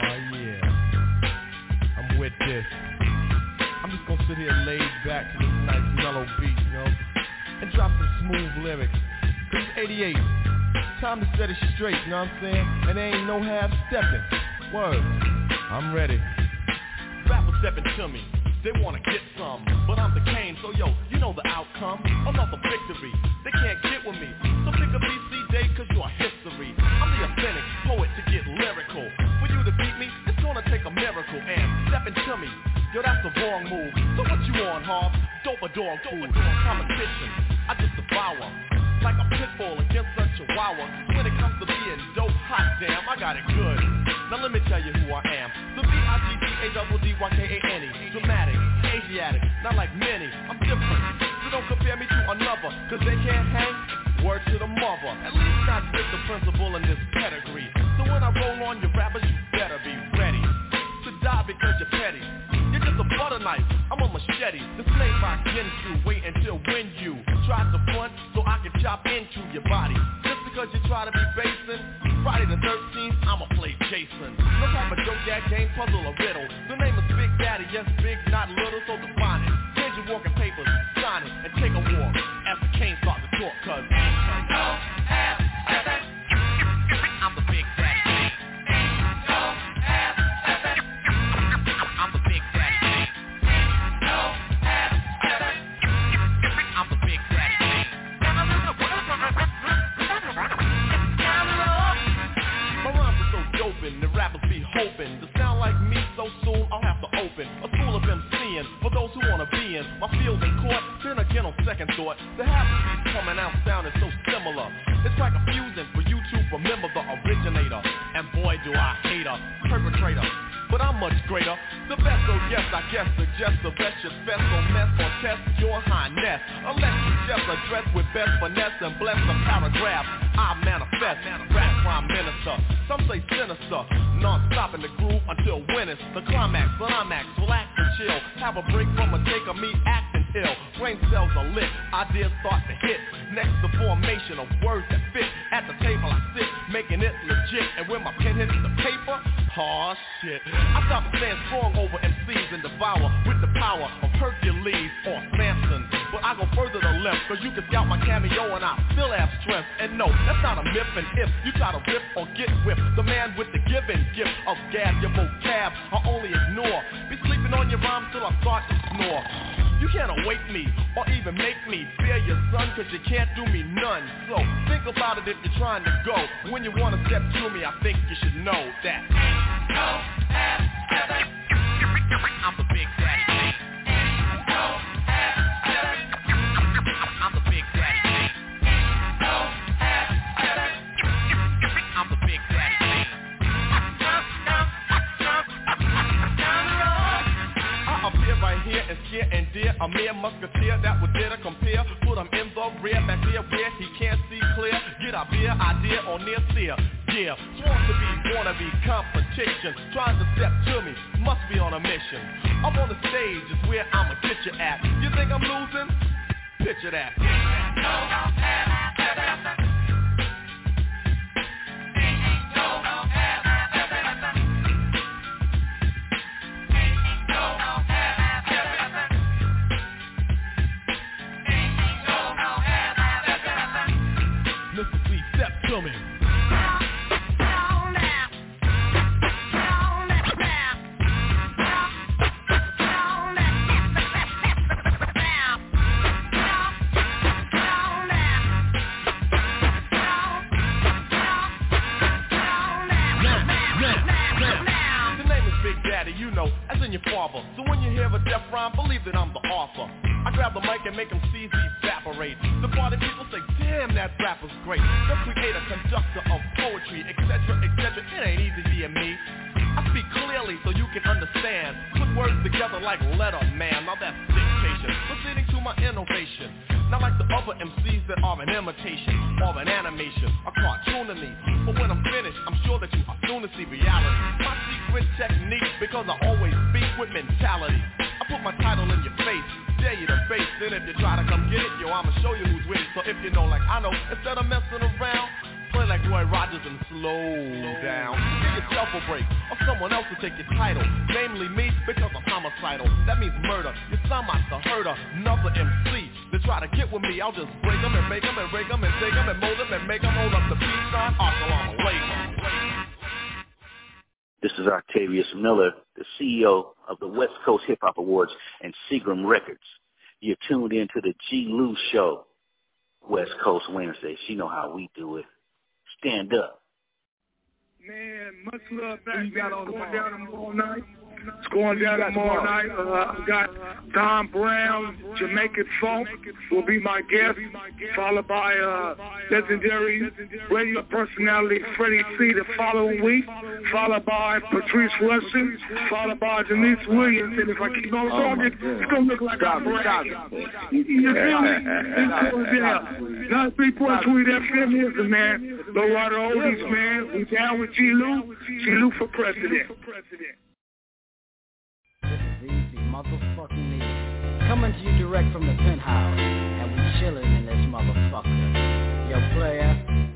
yeah. I'm with this. I'm just gonna sit here laid back to this nice mellow beat, you know, and drop some smooth lyrics. Cause it's eighty-eight. Time to set it straight, you know what I'm saying? And there ain't no half stepping. Word. I'm ready. Rappers stepping to me. They wanna get some, but I'm the Kane, so yo, you know the outcome. Another victory, they can't get with me. So pick a B C day, cause you're history. I'm the authentic poet to get lyrical. For you to beat me, it's gonna take a miracle. And stepping to me, yo, that's the wrong move. So what you on, Hobbs? Dope a dog food. Competition, I just devour. Like a pit bull against a chihuahua. When it comes to being dope, hot damn, I got it good. Now let me tell you who I am. The B I G T A D D Y K A N E. Dramatic, Asiatic, not like many. I'm different, so don't compare me to another, cause they can't hang. Word to the mother, at least not with the principal in this pedigree. So when I roll on your rappers, you better be ready to die because you're petty. You're just a butter knife, I'm a machete. This made my Gensu, wait until when you try to front so I can chop into your body. Just because you try to be basing, Friday the thirteenth, I'ma play Jason. No type of joke, that game, puzzle, or riddle. The name is Big Daddy, yes, big, not little, so define it. Here's your walking papers, sign it, and take a walk as the cane starts to talk, cause ain't no half stepping. I'm the Big Daddy. Ain't no half stepping. I'm the Big Daddy. Ain't no half stepping. I'm the Big Daddy. My rhymes are so doping, the rappers be hoping to sound like me so soon I'll have to open a school of MCing for those who wanna be in my field in court. Then again on second thought, the half of these coming out sounding so similar. It's like a fusion for you to remember the originator. And boy do I hate a perpetrator, but I'm much greater. The best, oh yes, I guess, suggest the best should fest or mess or test your highness. Unless you just address with best finesse and bless the paragraph I manifest. Rap prime minister, some say sinister, non-stop in the groove until when it's the climax. Climax, relax and chill, have a break from a take of me acting ill. Brain cells are lit, ideas start to hit. Next the formation of words that fit. At the table I sit, making it legit. And when my pen hits the paper, aw shit, I stop to stand strong over M Cs and devour with the power of Hercules or Samson. But I go further to left, cause you can scout my cameo and I still have strength. And no, that's not a myth, and if you try to rip or get whipped, the man with the given gift of gab, your vocab, I only ignore. Be sleeping on your rhymes till I start to snore. You can't awake me or even make me fear your son, cause you can't do me none. So think about it if you're trying to go. When you wanna step to me, I think you should know that ain't no half stepping. I'm the Big Daddy. Ain't no half stepping. I'm the Big Daddy. Ain't no half stepping. I'm the Big Daddy. I appear right here and scare and dare a mere musketeer that would dare to compare. Put him in the rear, back there where he can't see clear. Get a beer idea or near seer. Yeah, sworn to be, wanna be competition. Trying to step to me, must be on a mission. Up on the stage is where I'ma get you at. You think I'm losing? Picture that. Ain't no half stepping. Ain't no half stepping. Ain't no half stepping. Ain't no half stepping. Mister C, step to me. You know, as in your father. So when you hear a death rhyme, believe that I'm the author. I grab the mic and make them see evaporate. The party people say, damn, that rapper's great. The creator, conductor of poetry, et cetera, et cetera. It ain't easy being me. I speak clearly so you can understand. Put words together like letter man. Now that's dictation. Proceeding to my innovation. Not like the other M Cs that are an imitation or an animation, a cartoon to me. But when I'm finished, I'm sure that you are soon to see reality. My secret technique, because I always speak with mentality. I put my title in your face, dare you to face. Then if you try to come get it, yo, I'ma show you who's with it. So if you know like I know, instead of messing around, play like Roy Rogers and slow down. Give yourself a break, or someone else will take your title. Namely me, because I'm homicidal. That means murder. You sound like the herder, another M C. They try to get with me, I'll just break them and make them and break them and take them and mold them and make them hold up the peace sign. Assalamu alaikum. This is Octavius Miller, the C E O of the West Coast Hip Hop Awards and Seagram Records. You're tuned in to the G. Lou Show, West Coast Wednesdays. You know how we do it. Stand up. Man, much love back. You got all the way down all night. It's going down tomorrow night. Uh, I've got Don Brown, Jamaican Funk will be my guest, followed by uh, legendary radio personality Freddie C the following week, followed by Patrice Rushen, followed by Denise Williams. And if I keep on talking, it's going to look like I'm bragging. You feel me? ninety-three point three F M is the man. Lowrider Oldies, man. We down with G. Lou. G. Lou for president. Easy, motherfucking easy. Coming to you direct from the penthouse, and we chilling in this motherfucker. Yo, player,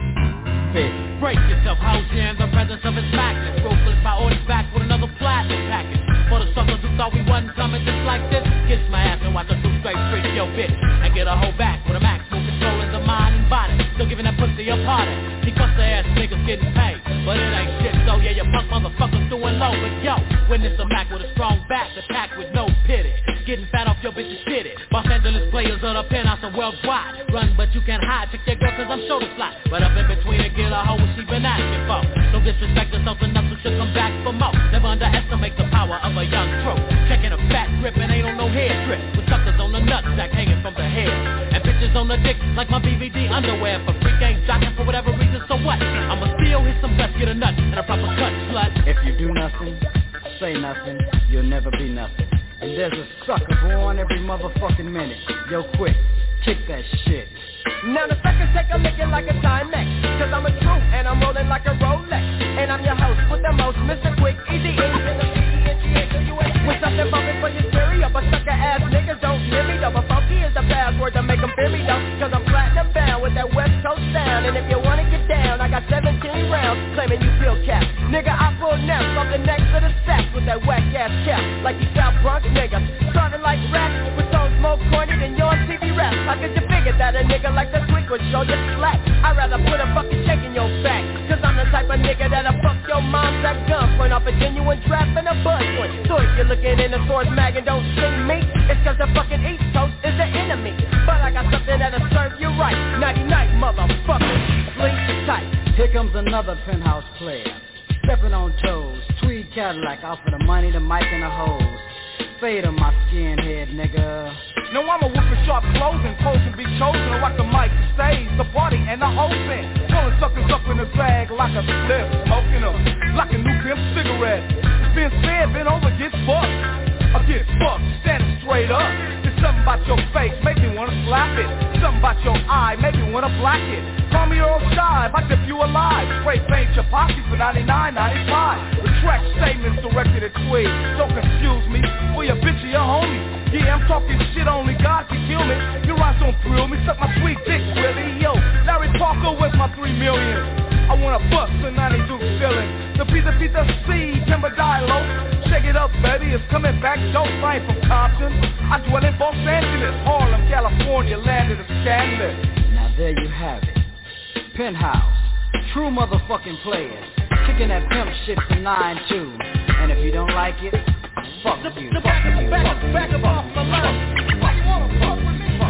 fit. Brace yourself, house in the presence of his magnets. Ruthless by orders back with another platinum package. For the suckers who thought we wasn't coming just like this, kiss my ass and watch us do straight freak your bitch. And get a hoe back with a maximum controlling the mind and body. Still giving that pussy a party. See, bust the ass niggas getting paid, but it ain't shit. So yeah, you punk motherfuckers doing low, but yo, when it's a Mac with a strong back, attack with no pity. Getting fat off your bitch's titty. Los Angeles players of the penthouse are worldwide. Run, but you can't hide. Check your girl, cause I'm shoulder fly. But up in between and get a hoe what she been asking for. Don't disrespect herself enough, so she'll come back for more. Never underestimate the power of a young throat. Checking a fat grip and ain't on no hair trip. With suckers on the nutsack hanging from the hair. And bitches on the dick like my B V D underwear. For free game jocking for whatever reason, so what? I'ma still hit some guts, get a nut, and a proper cut, slut. If you do nothing, say nothing, you'll never be nothing. And there's a sucker born every motherfucking minute. Yo, quick, kick that shit. Now the suckers take a licking like a Timex, cause I'm a true and I'm rolling like a Rolex. And I'm your host with the most, Mister Quick, Easy E, and the B E N G H O U S. With something bumping for your stereo, but sucker ass niggas don't hear me though. But funky is the password to make them fear me though, cause I'm platinum bound with that West Coast sound. And if you wanna get down, I got seventeen rounds claiming you feel cap. Nigga, I pull next from the next to the sack with that whack ass cap. Like you South Bronx nigga, starting like rap with songs more corny than your T V rap. How could you figure that a nigga like the Quick would show you slack? I'd rather put a fucking check in your back, cause I'm the type of nigga that'll fuck your mom's at gunpoint off a genuine trap and a buzz point. So if you're looking in the source mag and don't see me, it's cause the fucking East Coast is the enemy. But I got something that'll serve you right. Nighty night, motherfucker, sleep tight. Here comes another penthouse player, stepping on toes, tweed Cadillac out for the money, the mic and the hose. Fade on my skinhead, nigga. No, I'm a whip with sharp clothes and pose and be chosen to rock the mic, the stage, the party, and the whole thing. Pulling suckers up in the bag like a slip, smoking them like a new pimp cigarette. It's been said, been over, get fucked. I get fucked, standing straight up. There's something about your face, make me wanna slap it. Something about your eye, make me wanna black it. Call me Earl Shy, if I tip you alive. Spray paint your posse for ninety-nine ninety-five. Retract statements directed at Tweed. Don't confuse me, for your bitch or your homie. Yeah, I'm talking shit, only God can kill me. Your eyes don't thrill me, suck my sweet dick, really. Yo, Larry Parker, where's my three million? I wanna bust a ninety-two ceiling. The pizza pizza C, timber dialogue. Shake it up, baby, it's coming back. Don't fight from Compton. I dwell in Los Angeles, Harlem, California, land of the scandalous. Now there you have it. Penthouse, true motherfucking players. Kicking that pimp shit from nine two. And if you don't like it, fuck you. Fuck you. Back up, back up off my line. Why you wanna fuck with me?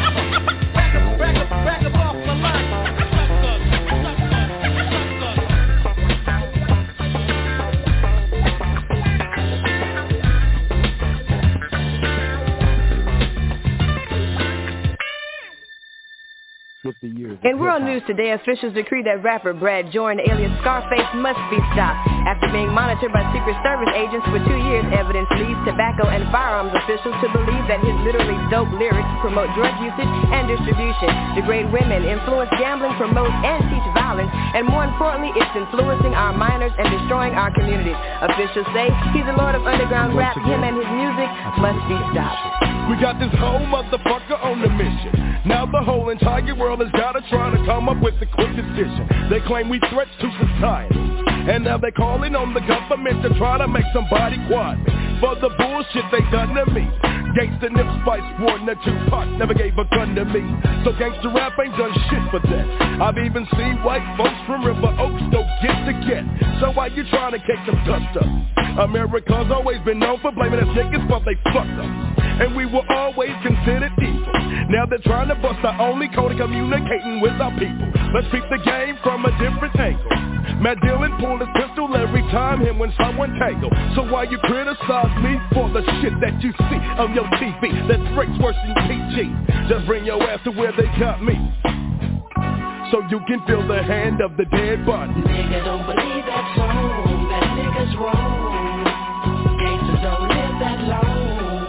Back up, back up, back up off my line. fifty years. In world news today, officials decree that rapper Brad Jordan, alias Scarface, must be stopped. After being monitored by Secret Service agents for two years, evidence leads tobacco and firearms officials to believe that his literally dope lyrics promote drug usage and distribution, degrade women, influence gambling, promote and teach violence, and more importantly, it's influencing our minors and destroying our communities. Officials say he's the lord of underground rap. Him and his music must be stopped. We got this whole motherfucker on the mission. Now the whole entire world has gotta try to come up with a quick decision. They claim we threats to society, and now they're calling on the government to try to make somebody quiet me for the bullshit they done to me. Gangsta Nip Spice War and Tupac never gave a gun to me, so gangsta rap ain't done shit for that. I've even seen white folks from River Oaks go get to get. So why you trying to kick them dust up? America's always been known for blaming us niggas, but they fucked us, and we were always considered evil. Now they're trying to bust our only code of communicating with our people. Let's treat the game from a different angle. Matt Dillon pulled his pistol every time him then when someone tangle. So why you criticize me for the shit that you see on your T V that breaks worse than P G? Just bring your ass to where they got me, so you can feel the hand of the dead body. Nigga don't believe that song, that nigga's wrong. Gangsters don't live that long.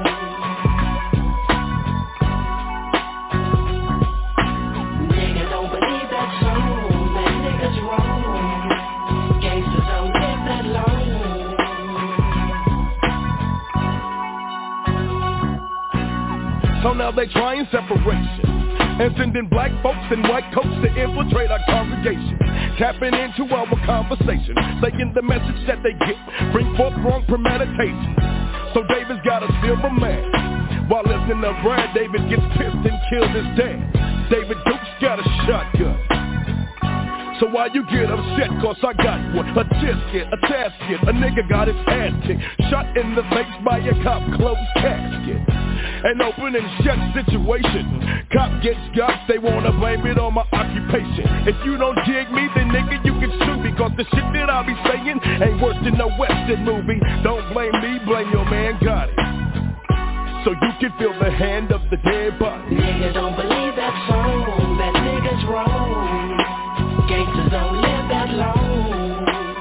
Nigga don't believe that song, that nigga's wrong. Gangsters don't live that long. So now they trying separation and sending black folks in white coats to infiltrate our congregation, tapping into our conversation, saying the message that they get bring forth wrong premeditation. So David's got a silver man, while listening to Brad, David gets pissed and kills his dad. David Duke's got a shotgun. So why you get upset? Cause I got one. A tisket, a tasket. A nigga got his ass kicked, shot in the face by a cop, closed casket. An open and shut situation. Cop gets got, they wanna blame it on my occupation. If you don't dig me, then nigga you can sue me, cause the shit that I be saying ain't worse than a Western movie. Don't blame me, blame your man got it, so you can feel the hand of the dead body. Nigga don't believe that song, that nigga's wrong. Gangsters don't live that long.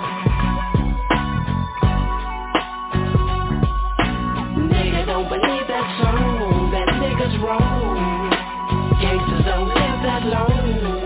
Nigga don't believe that song, that nigga's wrong. Gangsters don't live that long.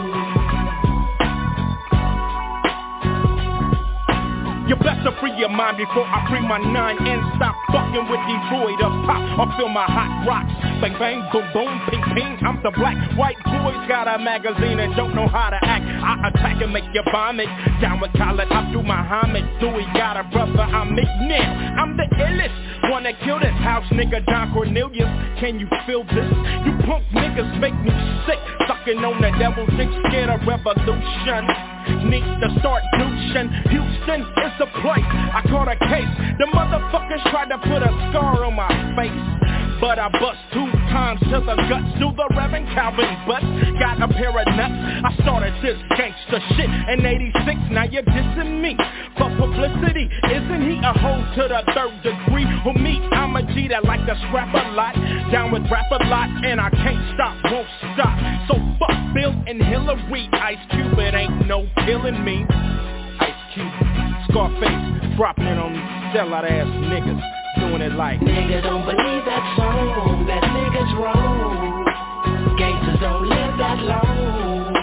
You better free your mind before I free my nine and stop fucking with Detroit up pop or feel my hot rocks. Bang bang, boom boom, ping ping. I'm the black white boys, got a magazine and don't know how to act. I attack and make you vomit. Down with Khaled Abdul Muhammad. Dewey got a brother, I'm McNeil. I'm the illest, wanna kill this house nigga Don Cornelius. Can you feel this? You punk niggas make me sick. Sucking on the devil's dick, scared of revolution. Need to start douching. Houston is the place. I caught a case. The motherfuckers tried to put a scar on my face, but I bust two times to the guts. Do the Reverend Calvin bust. Got a pair of nuts. I started this gangster shit in eighty-six. Now you're dissing me for publicity. Isn't he a hoe to the third degree? Who me? I'm a G that like to scrap a lot. Down with rap a lot, and I can't stop, won't stop. So fuck Bill and Hillary. Ice Cube, it ain't no killing me. Ice Cube, Scarface, dropping it on these sellout ass niggas, doing it like nigga don't believe that song, that nigga's wrong. Gangsters don't live that long.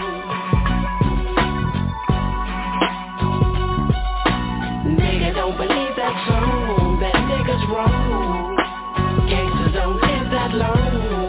Nigga don't believe that song, that nigga's wrong. Gangsters don't live that long.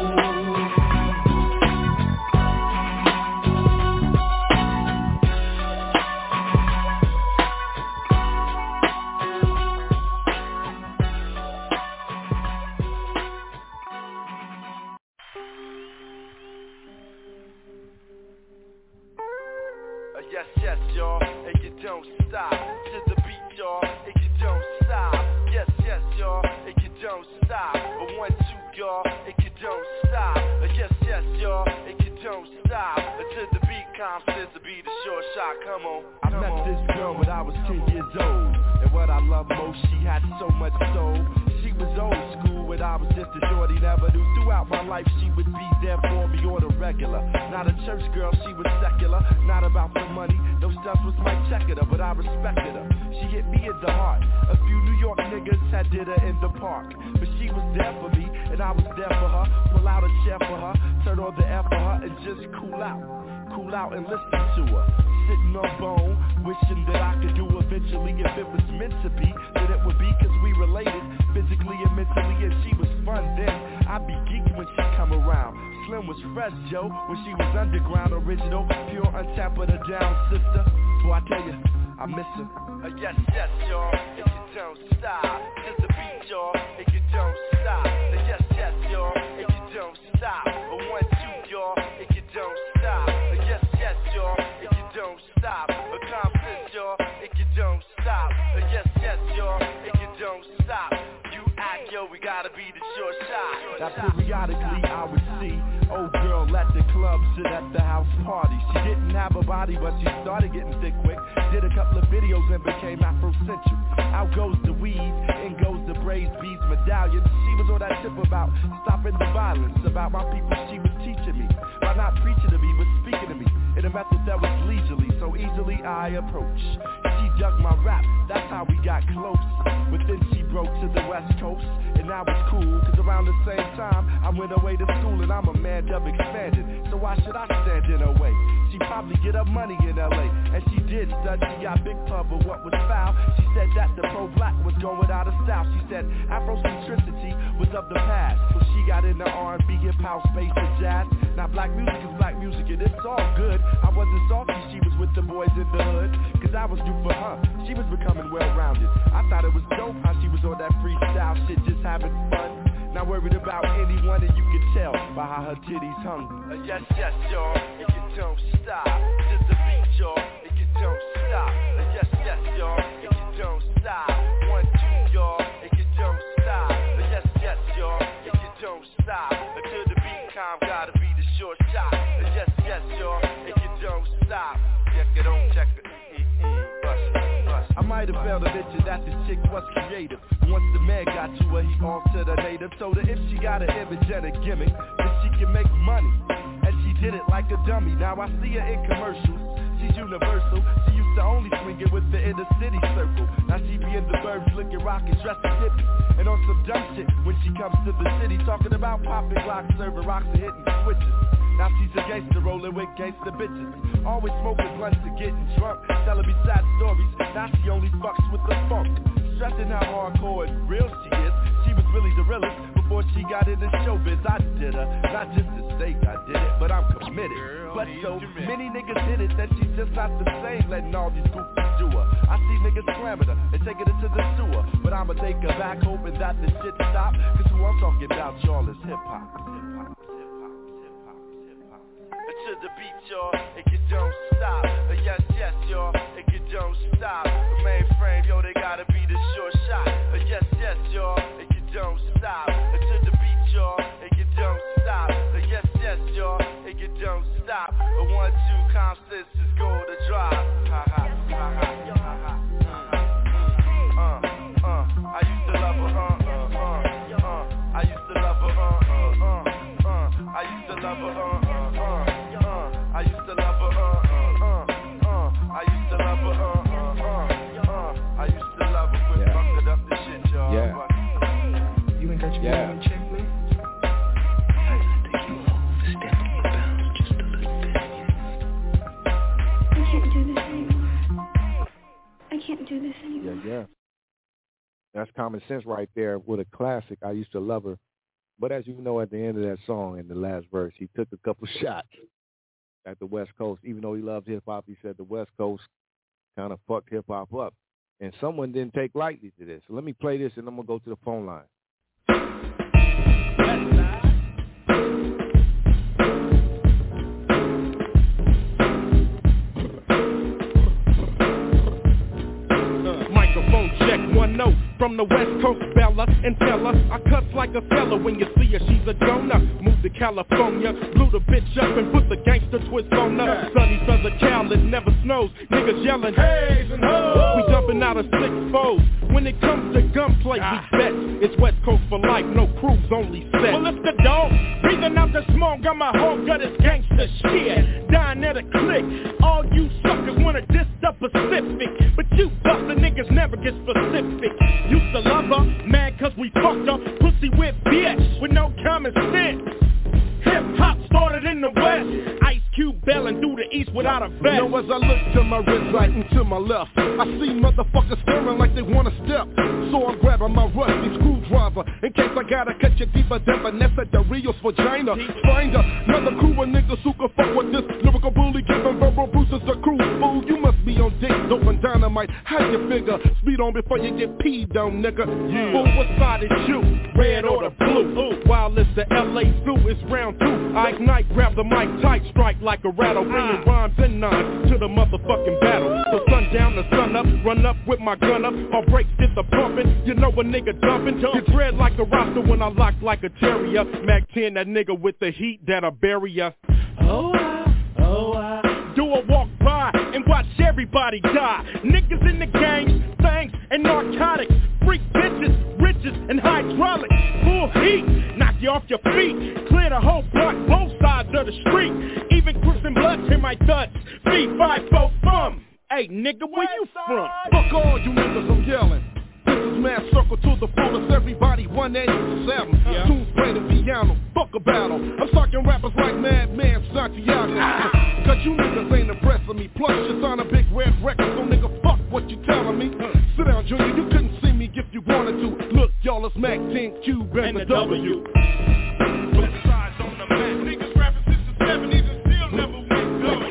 Yes, yes, y'all, and you don't stop. To the beat, y'all, and you don't stop. Yes, yes, y'all, and you don't stop. A one, two, y'all, and you don't stop. Yes, yes, y'all, and you don't stop. To the beat, calm says to be the short shot. Come on. I met this girl when I was ten years old, and what I love most, she had so much soul. She was old school when I was just a shorty, never knew. Throughout my life she would be there for me on the regular. Not a church girl, she was secular. Not about the money, no stuff was my checking her, but I respected her. She hit me in the heart. A few New York niggas had dinner in the park, but she was there for me, and I was there for her. Pull out a chair for her, turn on the air for her, and just cool out. Cool out and listen to her. Sitting on bone, wishing that I could do eventually. If it was meant to be, then it would be, cause we related physically and mentally, and she was fun then. I'd be geeked when she come around. Slim was fresh, Joe, when she was underground, original, pure, untapped, her down, sister. So I tell you, I miss her. Uh, yes, yes, y'all, if you don't stop. To the beat, y'all, if you don't stop. Uh, yes, yes, y'all, if you don't stop. A one, two, y'all, if you don't stop. Uh, yes, yes, y'all, if you don't stop. A confidence, y'all, if you don't stop. Uh, yes, yes, y'all, if you don't stop. You act, yo, we gotta be the short shot. Now periodically I would see Old girl at the club, sit at the house party. She didn't have a body, but she started getting thick quick. Did a couple of videos and became Afrocentric. Out goes the weed, in goes the braids, beads, medallions. She was on that tip about stopping the violence, about my people she was teaching me. By not preaching to me, but speaking to me in a method that was leisurely, so easily I approach. She dug my rap, that's how we got close. But then she broke to the West Coast, and now it's cool, cause around the same time I went away to school and I'm a man dub expanded. So why should I stand in her way? She probably get her money in L A, and she did stud, she got big pub, but what was foul? She said that the pro-black was going out of style. She said Afrocentricity was of the past, so she got into R and B, hip house, bass, and jazz. Now black music is black music and it's all good. I wasn't salty, she was with the boys in the hood, cause I was due for her. She was becoming well-rounded. I thought it was dope how she was on that freestyle shit, just having fun. Not worried about anyone, and you can tell by how her titties hung. Uh, yes, yes, y'all, and you don't stop. Just the beat, y'all, and you don't stop. Uh, yes, yes, y'all, and you don't stop. One, two, y'all, and you don't stop. Uh, yes, yes, y'all, and you don't stop. Until the beat calm, gotta be the short shot. Uh, yes, yes, y'all, and you don't stop. Check it on, check it. I might have felt a bitch that this chick was creative. Once the man got to her, he altered her native. Told her if she got an image and a gimmick, then she can make money. And she did it like a dummy. Now I see her in commercials. She's universal. She used to only swing it with the inner city circle. Now she be in the burbs looking rockin', dressing hippie. And on some dumb shit when she comes to the city, talking about popping blocks, serving rocks and hitting switches. Now she's a gangster rolling with gangster bitches. Always smoking blunts and getting drunk, telling me sad stories. Now she only fucks with the funk, stressing how hardcore and real she is. She was really the realest before she got into showbiz. I did her, not just to say I did it, but I'm committed. Girl, but so many niggas did it that she's just not the same, letting all these goofies do her. I see niggas slamming her and taking it to the sewer, but I'ma take her back hoping that the shit stop. Cause who I'm talking about, y'all, is hip-hop. To the beat, y'all, and you don't stop. Uh, yes, yes, y'all, and you don't stop. The mainframe, yo, they gotta be the short shot. Uh, yes, yes, y'all, and you don't stop. Uh, to the beat, y'all, and you don't stop. Uh, yes, yes, y'all, and you don't stop. Uh, one, two, constants is go to drive. Ha ha, ha ha, ha ha. Uh, uh, I used to love her, uh, uh, uh, uh. I used to love her, uh, uh, uh, uh. I used to love her, uh, uh, uh. I used to love her, uh, uh, uh, uh. I used to love her, uh, uh, uh, uh. I used to love her, quit yeah. fucking up the shit, y'all. Yeah. You ain't got your yeah. money check, man? I think you overstepped your bounds just a little bit. I can't do this anymore. I can't do this anymore. Yeah, yeah. That's common sense right there with a classic. I used to love her. But as you know, at the end of that song, in the last verse, he took a couple shots at the West Coast. Even though he loved hip-hop, he said the West Coast kind of fucked hip-hop up. And someone didn't take lightly to this. So let me play this, and I'm going to go to the phone line. Microphone check, one note from the West Coast, Bella, and tell her I cuss like a fella when you see her, she's a donor. Move to California, blew the bitch up and put the gangster twist on her. Sunny Southern Cal, it never snows, niggas yelling, hey, and ho! We dumping out of six foes. When it comes to gunplay, ah. we bet it's West Coast for life, no cruise, only set. Well, if the dog breathing out the smoke, got my whole gut is gangster shit. Dying at a click, all you suckers wanna diss the Pacific, but you buster niggas never get specific. Used to love her, mad cause we fucked her, pussy with bitch with no common sense. Hip-hop started in the West, Ice Cube bailing through the East without a vest. Now as I look to my wrist right and to my left, I see motherfuckers staring like they wanna step. So I'm grabbing my rusty screwdriver, in case I gotta catch you deeper than Vanessa Del Rio's vagina. Find another crew of niggas who can fuck with this lyrical bully, giving verbal bruises a cruise. Fool, you must be on dick, dope and dynamite. How you figure? Speed on before you get peed on, nigga. Yeah. Fool, what side is you? Red or the blue? Ooh. While it's the L A flu, it's round two. I ignite, grab the mic tight, strike like a rattle, bringing rhymes and nines to the motherfucking battle. So sundown to sun up, Run up with my gun up, my brakes get the pumping. You know a nigga dumping. You dread like a roster when I lock like a terrier. Mac ten, that nigga with the heat that'll bury ya. Oh, I, oh, I do a walk by and watch everybody die. Niggas in the gangs, things, and narcotics. Freak bitches, riches, and hydraulics. Full heat, knock you off your feet. Clear the whole block, both sides of the street. Even Crips and Bloods hear my thuds. Feet, five, four, thumb. Hey, nigga, where you from? Fuck all you niggas, I'm yelling. This is Mad Circle to the fullest, everybody one eighty-seven. Yeah. Tunes play the piano, fuck a battle. I'm talking rappers like Madman Santiago. Ah. Cause you niggas ain't impressing me. Plus you sign a big red record, so nigga fuck what you telling me. Huh. Sit down, Junior, you couldn't see me if you wanted to. Look, y'all, it's Mac ten, Cube, and, and the, the W. w. West side's on the map. Niggas rapping since the seventies and still never went go.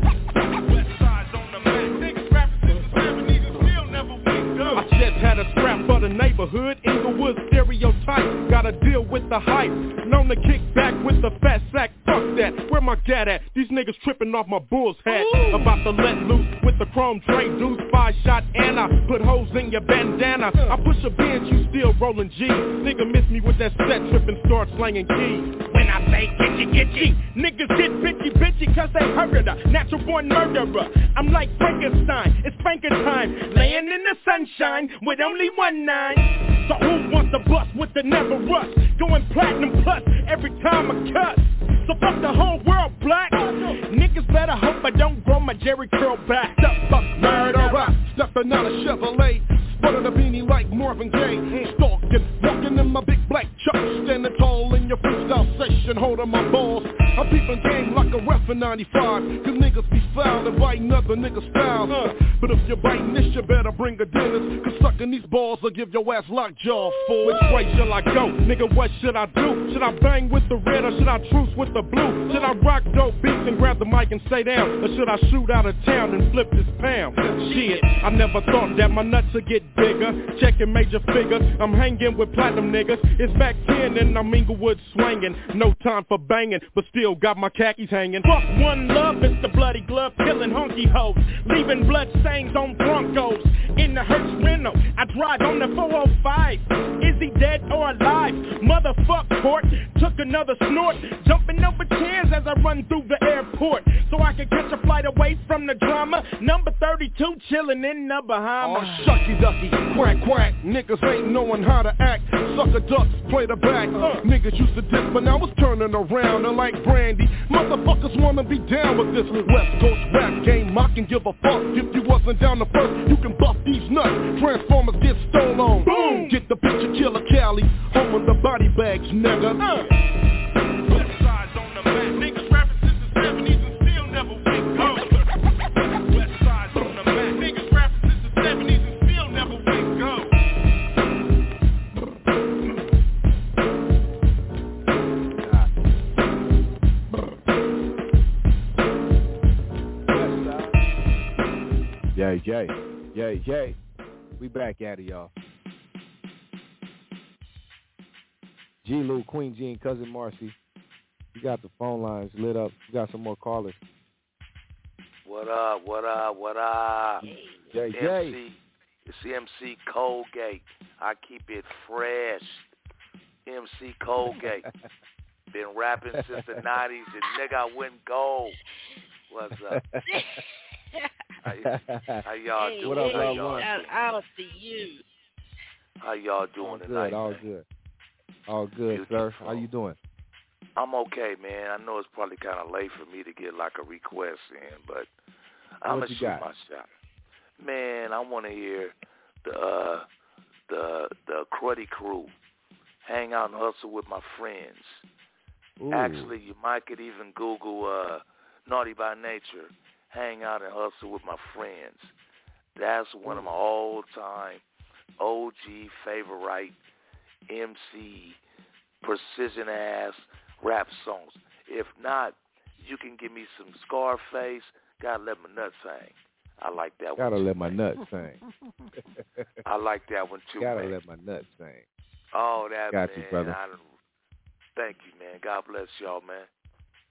West side's on the map. Niggas rapping since the seventies and still never went go. I just had a scrap for the neighborhood. Inglewood stereotype. Gotta deal with the hype. Known to kick back with the fat sack. Fuck that. Where my gat at? These niggas tripping off my bull's hat. Ooh. About to let loose with the chrome tray deuce. Five shot and I put holes in your bandana. Uh. I push a bench, you still rolling G. Nigga miss me with that set trip and start slanging keys. When I say getchy getchy, niggas get bitchy bitchy cause they heard her. Natural born murderer. I'm like Frankenstein. It's spanking time. Laying in the sunshine with only one nine. So who wants to bust with the never rust? Going platinum plus every time I cuss. So fuck the whole world black. Niggas better hope I don't grow my Jerry curl back. Step up, murderer. Stepping out of Chevrolet. Spotted a beanie like Marvin Gaye. Stalking, walking in my big black chuck. Standing tall in your freestyle session, holding my balls. I'm peeping game like a ref in ninety-five. Cause niggas be foul and biting other niggas' style. Uh, but if you're biting this, you better bring a dentist. Cause sucking these balls will give your ass lockjaw, fool. Which way shall I go? Nigga, what should I do? Should I bang with the red or should I truce with the blue? Should I rock dope beats and grab the mic and stay down? Or should I shoot out of town and flip this pound? Shit, I never thought that my nuts would get bigger. Checking major figures, I'm hanging with platinum niggas. It's back ten and I'm Inglewood swinging. No time for banging, but still got my khakis hanging. Fuck one love, it's the bloody glove, killing honky hoes, leaving blood stains on Broncos. In the Hertz rental, I drive on the four oh five. Is he dead or alive? Motherfuck court, took another snort, jumping over chairs as I run through the airport, so I can catch a flight away from the drama. Number thirty-two, chilling in the Bahamas. Oh, shucky ducky, quack quack, niggas ain't knowing how to act. Sucker ducks, play the back. Uh, niggas used to diss, but now it's turning around. They're like Brandy. Motherfuckers wanna be down with this West Coast rap game. I can give a fuck if you wasn't down the first. You can buff these nuts. Transformers get stolen on. Boom! Get the picture, Killer Cali. Home of the body bags, nigga. Uh. West side's on the map. Niggas rapping since the seventies and still never went go. West side's on the map. Niggas rapping since the seventies and still never went go. Yay, yay, yay, yay. We back at it, y'all. G. Lou, Queen G, and Cousin Marcy. We got the phone lines lit up. We got some more callers. What up, what up, what up? Jay, it's Jay. M C, it's M C Colgate. I keep it fresh. M C Colgate. Been rapping since the nineties, and nigga, I wouldn't go. What's up? How, how y'all hey, doing? What up, how y'all shout out to you. How y'all doing all tonight? Good, all man? good. All good, Beautiful. sir. How you doing? I'm okay, man. I know it's probably kind of late for me to get like a request in, but I'm What gonna you shoot got? my shot. Man, I want to hear the uh, the the Cruddy Crew, Hang Out and Hustle with My Friends. Ooh. Actually, you might could even Google uh, Naughty by Nature, Hang Out and Hustle with My Friends. That's one of my all-time O G favorite M C precision-ass rap songs. If not, you can give me some Scarface, Gotta Let My Nuts Hang. I like that Gotta one. let my nuts sing. I like that one too, Gotta man. let my nuts sing. Oh, that Got man. you, brother. I don't, thank you, man. God bless y'all, man.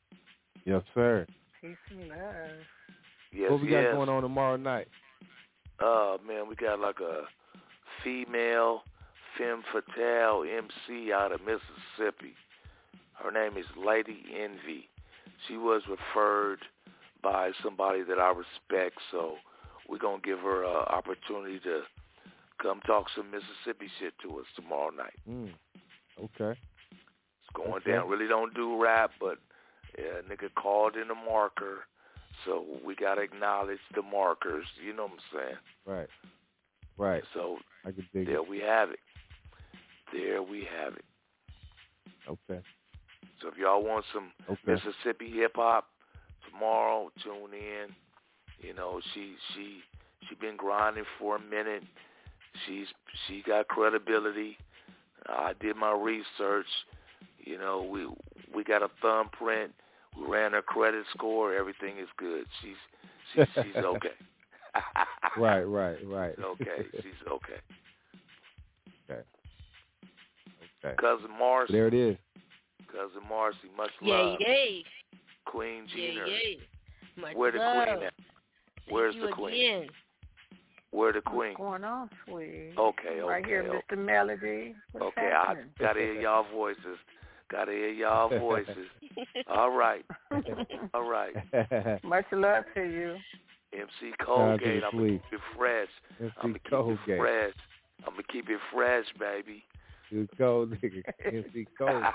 Yes, sir. Peace and love. Yes, what we yes. got going on tomorrow night? Uh, man, we got like a female femme fatale M C out of Mississippi. Her name is Lady Envy. She was referred by somebody that I respect, so we're going to give her an opportunity to come talk some Mississippi shit to us tomorrow night. Mm. Okay. It's going okay. down. Really don't do rap, but yeah, nigga called in a marker, so we got to acknowledge the markers. You know what I'm saying? Right. Right. So I can dig there it. we have it. There we have it. Okay. So if y'all want some okay. Mississippi hip-hop tomorrow, tune in. You know, she she she been grinding for a minute. She's she got credibility. I did my research. You know, we we got a thumbprint. We ran her credit score. Everything is good. She's she's she's okay. right, right, right. She's okay. She's okay. Okay. Okay. Cousin Marcy. There it is. Cousin Marcy, much yay, love. Yay, Queen Gina. Yay, yay. Much Where the love. queen at? Where's Thank the you queen? Again. Where the queen? What's going on, sweetie? Okay, okay. Right here, okay. Mister Melody. What's okay, I happening? gotta hear y'all voices. Gotta hear y'all voices. All right. All right. Much love to you. M C Colgate, I'm gonna keep it fresh. M C I'm gonna keep Colgate. it fresh. I'm gonna keep it fresh, baby. You cold nigga. M C Colgate.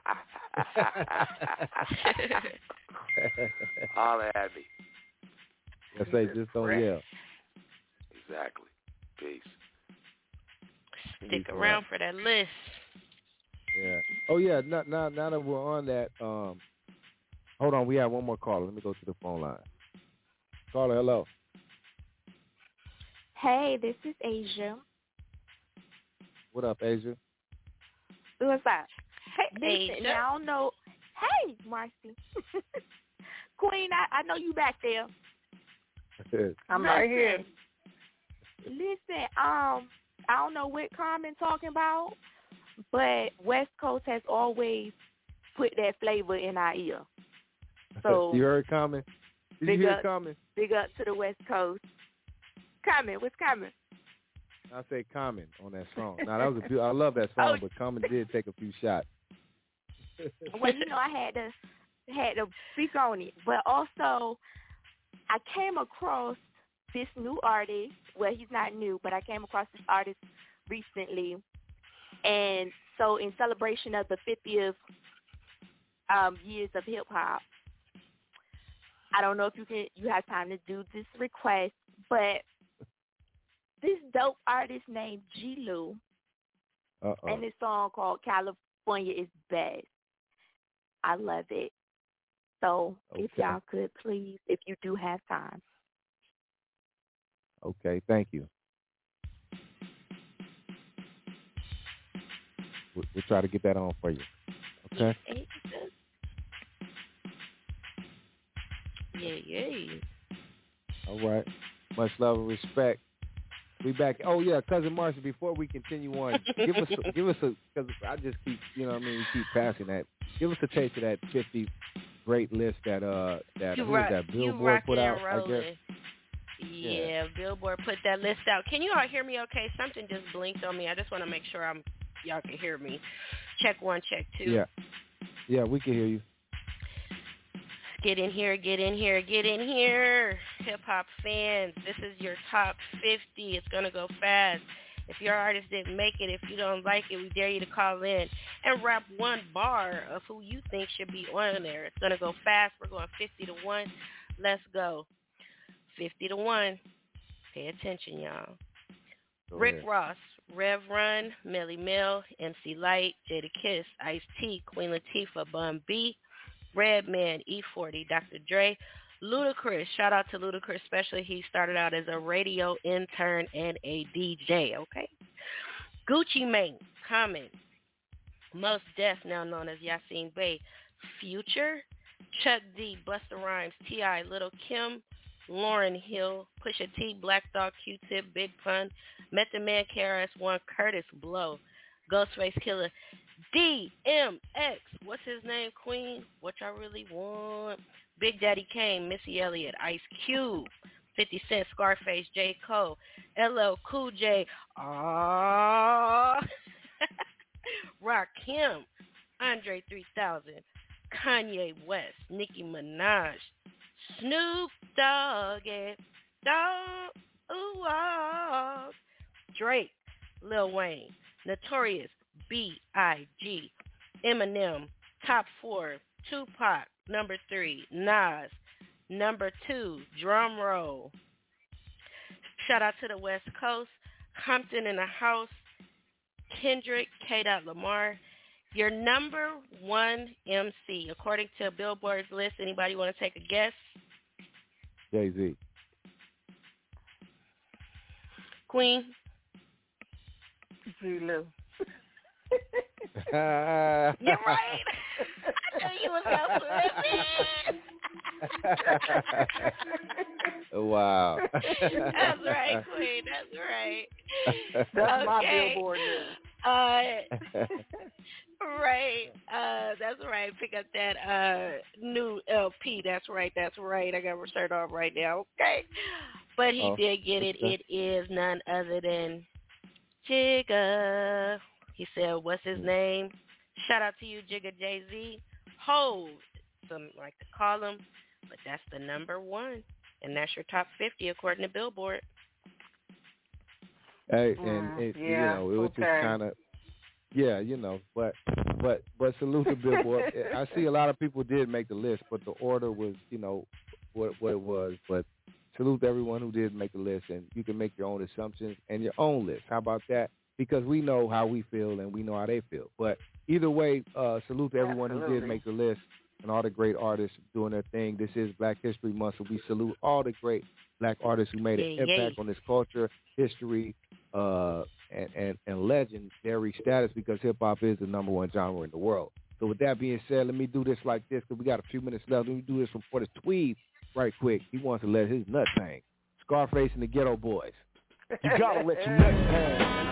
Holla at me. I say just don't yell. Exactly. Peace. Stick Peace around around. for that list. Yeah. Oh yeah. Now, now, now that we're on that, um, hold on. We have one more caller. Let me go to the phone line. Caller, hello. Hey, this is Asia. What up, Asia? What's up? Hey, Asia. listen, now I don't know. Hey, Marcy. Queen, I, I know you back there. I'm right here. Listen, um, I don't know what Carmen talking about, but West Coast has always put that flavor in our ear. So you heard Carmen? Did big you hear up, Carmen? Big up to the West Coast. Carmen, what's Carmen? I say Carmen on that song. Now that was a be- I love that song, Oh. but Carmen did take a few shots. Well, you know, I had to had to speak on it, but also I came across this new artist. Well, he's not new, but I came across this artist recently, and so in celebration of the fiftieth um, years of hip hop, I don't know if you can you have time to do this request, but this dope artist named G. Lou, Uh-oh. and this song called California is Best. I love it. So if Okay. y'all could please, if you do have time. Okay, thank you. We'll, we'll try to get that on for you. Okay? Yeah, yeah. All right. Much love and respect. We back. Oh yeah, cousin Marcy. Before we continue on, give us a, give us a because I just keep you know what I mean we keep passing that. Give us a taste of that fifty great list that uh that You who rock, is that you Billboard rocking put out. and I rolling. guess. Yeah, Yeah. Billboard put that list out. Can you all hear me okay? Something just blinked on me. I just want to make sure I'm y'all can hear me. Check one, check two. Yeah. Yeah, we can hear you. Get in here, get in here, get in here. Hip-hop fans, this is your top fifty. It's going to go fast. If your artist didn't make it, if you don't like it, we dare you to call in and rap one bar of who you think should be on there. It's going to go fast. We're going fifty to one. Let's go. fifty to one. Pay attention, y'all. Go Rick ahead. Ross, Rev Run, Melly Mel, M C Lyte, Jada Kiss, Ice-T, Queen Latifah, Bun B, Redman, E forty, Doctor Dre, Ludacris. Shout out to Ludacris, especially he started out as a radio intern and a D J, okay? Gucci Mane, Common, Mos Def, now known as Yasin Bey, Future, Chuck D, Busta Rhymes, T I, Lil' Kim, Lauryn Hill, Pusha T, Black Dog, Q-Tip, Big Pun, Method Man, K R S One, Curtis Blow, Ghostface Killer, D M X, what's his name, Queen? What y'all really want? Big Daddy Kane, Missy Elliott, Ice Cube, fifty Cent, Scarface, J. Cole, L L Cool J, Aww, Rakim, Andre three thousand, Kanye West, Nicki Minaj, Snoop Dogg, Dog, ooh, ah, Drake, Lil Wayne, Notorious, B I G, Eminem, top four, Tupac, number three, Nas, number two, drum roll. Shout out to the West Coast, Compton in the house, Kendrick, K. Lamar. Your number one M C, according to Billboard's list. Anybody want to take a guess? Jay-Z. Queen? G-Lou. You're right. I knew you was going to Wow. That's right, Queen. That's right. That's okay. my Billboard list. Uh, right. Uh, that's right. Pick up that uh new L P. That's right. That's right. I got to start off right now. Okay. But he oh, did get it. It is none other than Jigga. He said, what's his name? Shout out to you, Jigga Jay-Z. Hov, some like to call him. But that's the number one. And that's your top fifty according to Billboard. Hey, and it, yeah, you know, it was okay. just kind of, yeah, you know, but but but salute to Billboard. I see a lot of people did make the list, but the order was, you know, what what it was. But salute to everyone who did make the list, and you can make your own assumptions and your own list. How about that? Because we know how we feel and we know how they feel. But either way, uh, salute to everyone Absolutely. who did make the list and all the great artists doing their thing. This is Black History Month, so we salute all the great black artists who made an yeah, impact yeah. on this culture, history, uh, and, and, and legendary status, because hip-hop is the number one genre in the world. So with that being said, let me do this like this, because we got a few minutes left. Let me do this for the Tweed right quick. He wants to let his nuts hang. Scarface and the Ghetto Boys. You gotta let your nuts hang.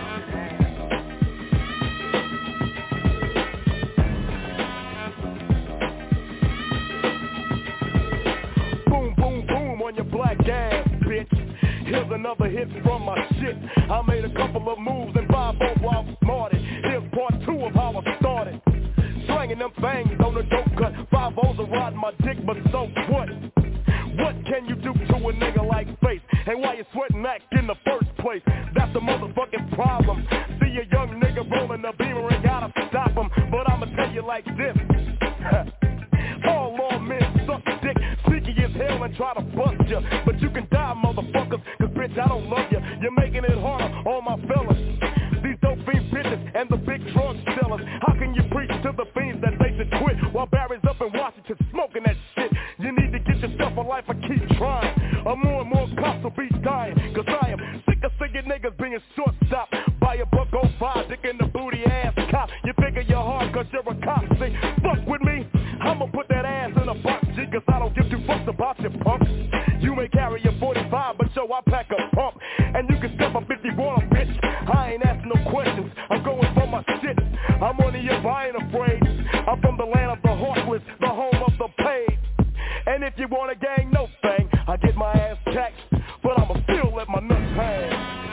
Boom, boom, boom on your black ass, bitch. Here's another hit from my shit. I made a couple of moves and five oh while smarted. Here's part two of how I started. Slanging them things on the dope cut. Five O's are riding my dick, but so what? What can you do to a nigga like Face? And why you sweating act in the first place? That's the motherfucking problem. See a young nigga rolling a beamer and gotta stop him. But I'ma tell you like this. All lawmen suck dick, sneaky as hell and try to bust ya. But you can die, motherfuckers, cause bitch, I don't love ya. You're making it harder on my fellas. These dope fiend bitches and the big drug sellers. How can you preach to the fiends that they should quit while Barry's up in Washington smoking that shit? You need to get yourself a life or keep trying. Or more and more cops will be dying. Cause I am sick of seeing niggas being short-stopped by a buck oh five, dick in the booty ass cop. You figure you're hard cause you're a cop. See, fuck with me, I'ma put that ass in a box, G, cause I don't give two fucks about your punk. You may carry a forty-five, but yo, I pack a pump. And you can step up if you want a bitch. I ain't asking no questions, I'm going for my shit. I'm on the up, I ain't afraid. I'm from the land of the horseless, the home of the paid. And if you want a gang, no thing, I get my ass taxed, but I'ma still let my nuts hang.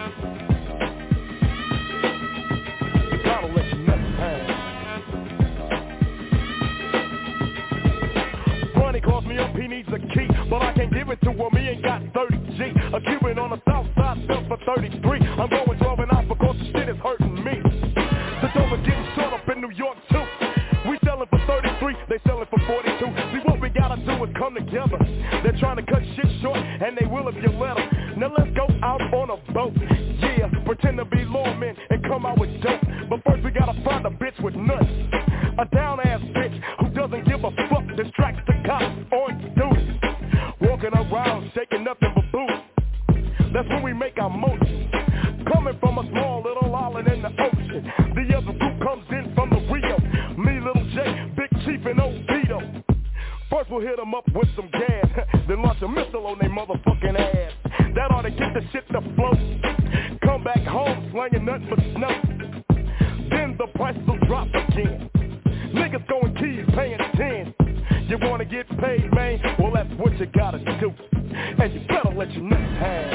You gotta let your nuts hang. Ronnie calls me up, he needs a key, but I can't give it to him, he ain't got thirty G. A Cuban on the south side, sells for thirty-three. I'm going driving out because the shit is hurting me. The dope is getting short up in New York too. We sellin' for thirty-three, they sellin' for forty-two. See what we gotta do is come together. They're trying to cut shit short, and they will if you let them. Now let's go out on a boat. Yeah, pretend to be lawmen and come out with dope. But first we gotta find a bitch with nuts. A down-ass bitch who doesn't give a fuck, distracts the cops on duty. Walking around, shaking nothing but booty. That's when we make our motion. Coming from a small little island in the ocean. The other group comes in from the Rio. Me, Little J, Big Chief, and Oviedo. First we'll hit them up with some gas, then launch a missile on their motherfucking ass. That ought to get the shit to float. Come back home slanging nothing but snow. Then the price will drop again. Niggas going keys paying ten. You wanna get paid, man? Well, that's what you gotta do. and you better let your nuts hang.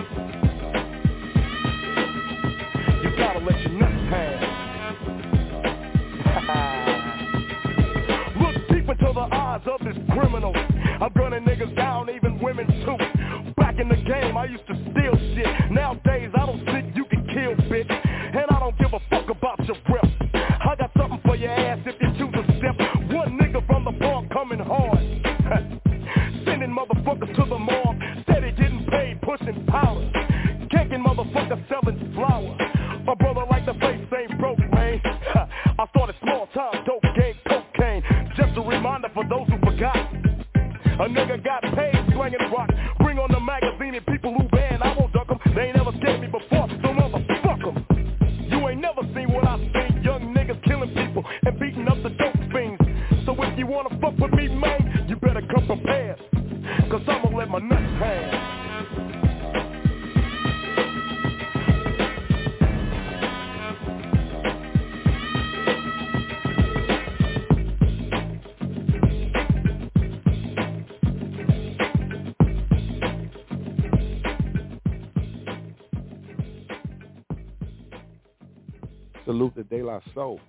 You gotta let your nuts hang. Look deep into the eyes of this criminal. I'm gunning niggas down, even women too. Back in the game, I used to steal shit. Nowadays, I don't think you can kill, bitch. And I don't give a fuck about your rep. I got something for your ass if you choose a step. One nigga from the park coming hard. Sending motherfuckers to the morgue. Steady getting paid, pushing powder. Kicking motherfuckers selling flour. My brother like the face ain't broke, man. I started small time, dope game, cocaine. Just a reminder for those who forgot. A nigga got paid slinging rock. Bring on the magazine and people who ban. I won't duck them. They ain't never scared me before, so motherfuck them. You ain't never seen what I seen. Young niggas killing people and beating up the dope fiends. So if you wanna fuck with me, man, you better come prepared. Cause I'ma let my nuts hang. Salute the De La Soul.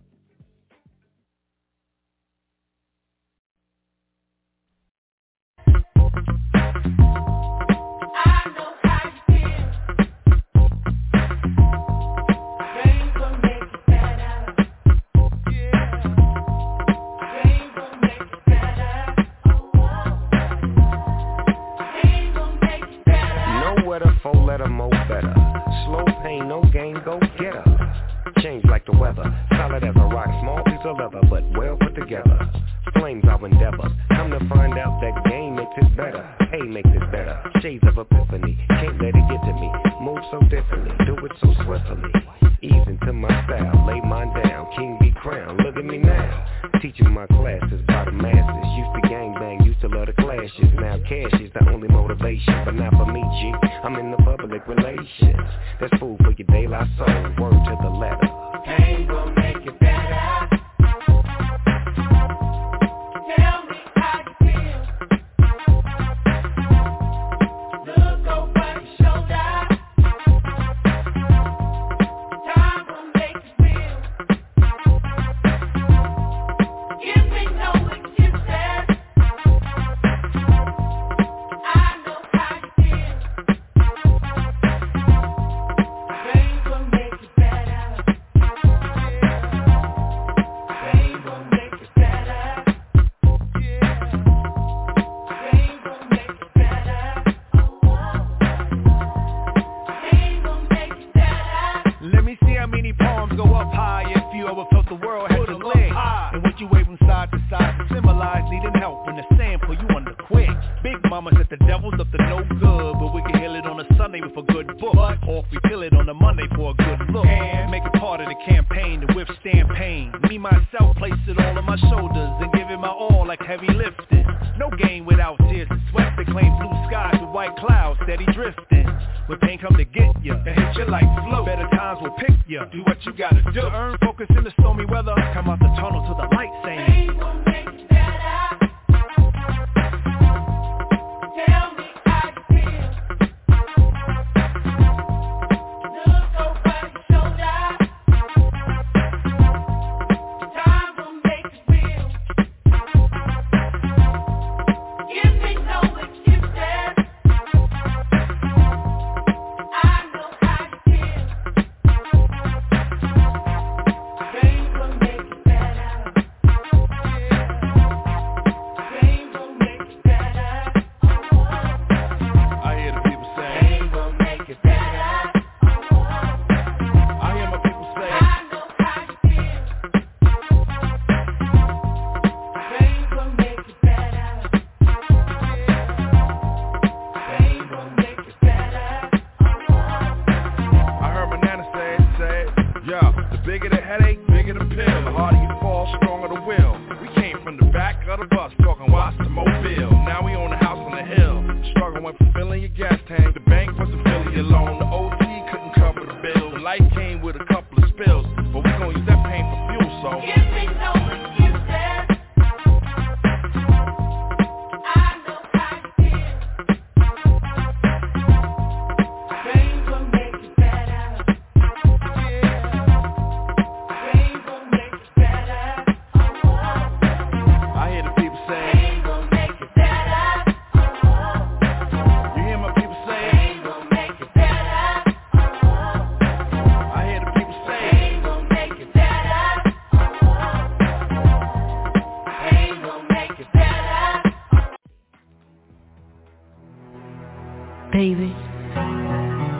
Four-letter mo better. Slow pain, no gain, go get her. Change like the weather, solid as a rock, small piece of leather, but well put together. Flames our endeavor, come to find out that game makes it better. Hey, makes it better. Shades of epiphany, can't let it get to me. Move so differently, do it so swiftly. Ease into my style, lay mine down, king be crowned. Look at me now, teaching my classes by the masses. Used to gangbang, used to love the clashes. Now cash is the only motivation, but not for me, G. I'm in the public relations. That's food for your De La Soul, word to the letter. Pain will make it better. Tell me how you feel. Look over your shoulder. Time will make it real. Give me no excuses. I know how you feel. Pain will make it better. Pain will make it better. Pain will make it better. Pain will make it better. Let me see how many palms go up high if you ever felt the world had your legs. And what you wave from side to side to symbolize needing help when the sand pull you under quick. Big mama said the devil's up to no good, but we can heal it on a Sunday with a good book. Or if we feel it on a Monday for a good look. And make it part of the campaign to withstand pain. Me, myself, place it all on my shoulders and give it my all like heavy lifting. No gain without tears and sweat. They claim blue skies with white clouds steady drifting. When pain come to get ya and hit you like flow, better times will pick ya. Do what you gotta do. To earn focus in the stormy weather. Come out the tunnel to the light saying Pain will make it better. Tell me how you feel. Look over your shoulder. Time will make it real. Give me no excuses. I know how you feel. Pain will make it better. Pain will make it better. I hear the people say, Pain will make it better. I hear my people say, I know how you feel. Pain will make it better. Pain will make it better. I heard my nana say, say, yeah, the bigger the headache, bigger the pill. The harder you fall, stronger the will. We came from the back of the bus, talking watch to Mobile. Now we own a house on the hill. Struggle went from filling your gas tank. The bank wasn't filling your loan. The O T couldn't cover the bill. The life came with a couple of spills, but we gon' use that pain for fuel, so Give me no excuses. I know how you feel.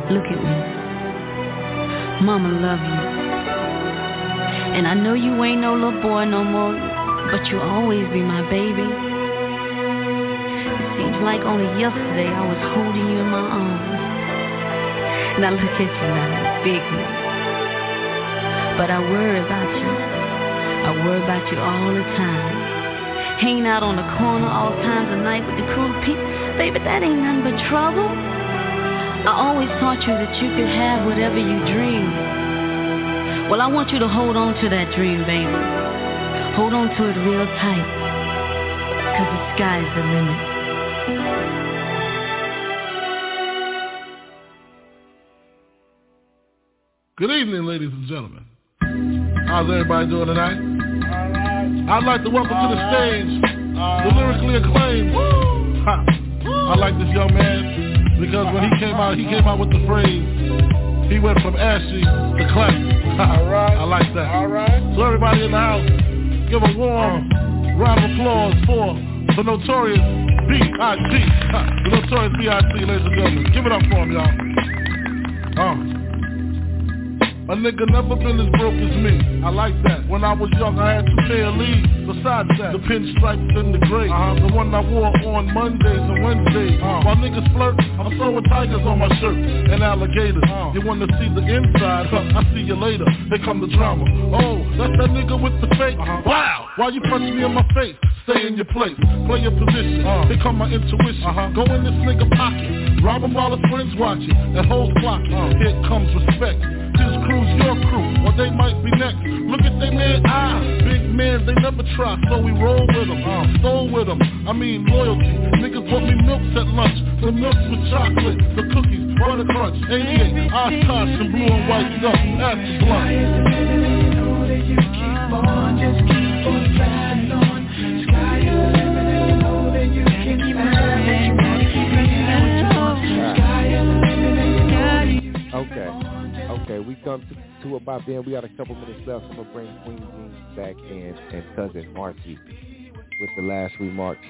Look at me. Mama love you. And I know you ain't no little boy no more, but you'll always be my baby. It seems like only yesterday I was holding you in my arms. Now look at you now, big man. But I worry about you. I worry about you all the time. Hanging out on the corner all times of night with the cool people. Baby, that ain't nothing but trouble. I always taught you that you could have whatever you dream. Well, I want you to hold on to that dream, baby. Hold on to it real tight. Cause the sky's the limit. Good evening, ladies and gentlemen. How's everybody doing tonight? I'd like to welcome to the stage the lyrically acclaimed. Ha. I like this young man because when he came out, he came out with the phrase, he went from ashy to classic. Alright. I like that. Alright. So everybody in the house, give a warm round of applause for the Notorious B I G The Notorious B I G, ladies and gentlemen. Give it up for him, y'all. Uh. A nigga never been as broke as me. I like that. When I was young, I had two pair of leads. Besides that, the pinstripes and the gray. Uh-huh. The one I wore on Mondays and Wednesdays. Uh-huh. While niggas flirt, I'm throwing tigers on my shirt and alligators. Uh-huh. You wanna see the inside? Huh, I see you later. Here come the drama. Oh, that's that nigga with the fake. Uh-huh. Wow! Why you punch me in my face? Stay in your place. Play your position. Uh-huh. Here come my intuition. Uh-huh. Go in this nigga pocket. Rob him while his friends watching. And hoes clocking. Uh-huh. Here comes respect. His crew's your crew, or they might be next. Look at they man eyes, big men, they never try, so we roll with them, uh, stole with them, I mean loyalty. Niggas bought me milks at lunch, the milks with chocolate, the cookies, butter crunch, eighty-eight, Oshkosh, and blue and white stuff, that's the blunt. Just keep on driving on, sky is the limit and you know that you can fly. Okay. Okay, we come to, to about then. We got a couple minutes left. I'm going to bring Queen Jean back in and Cousin Marcy with the last remarks.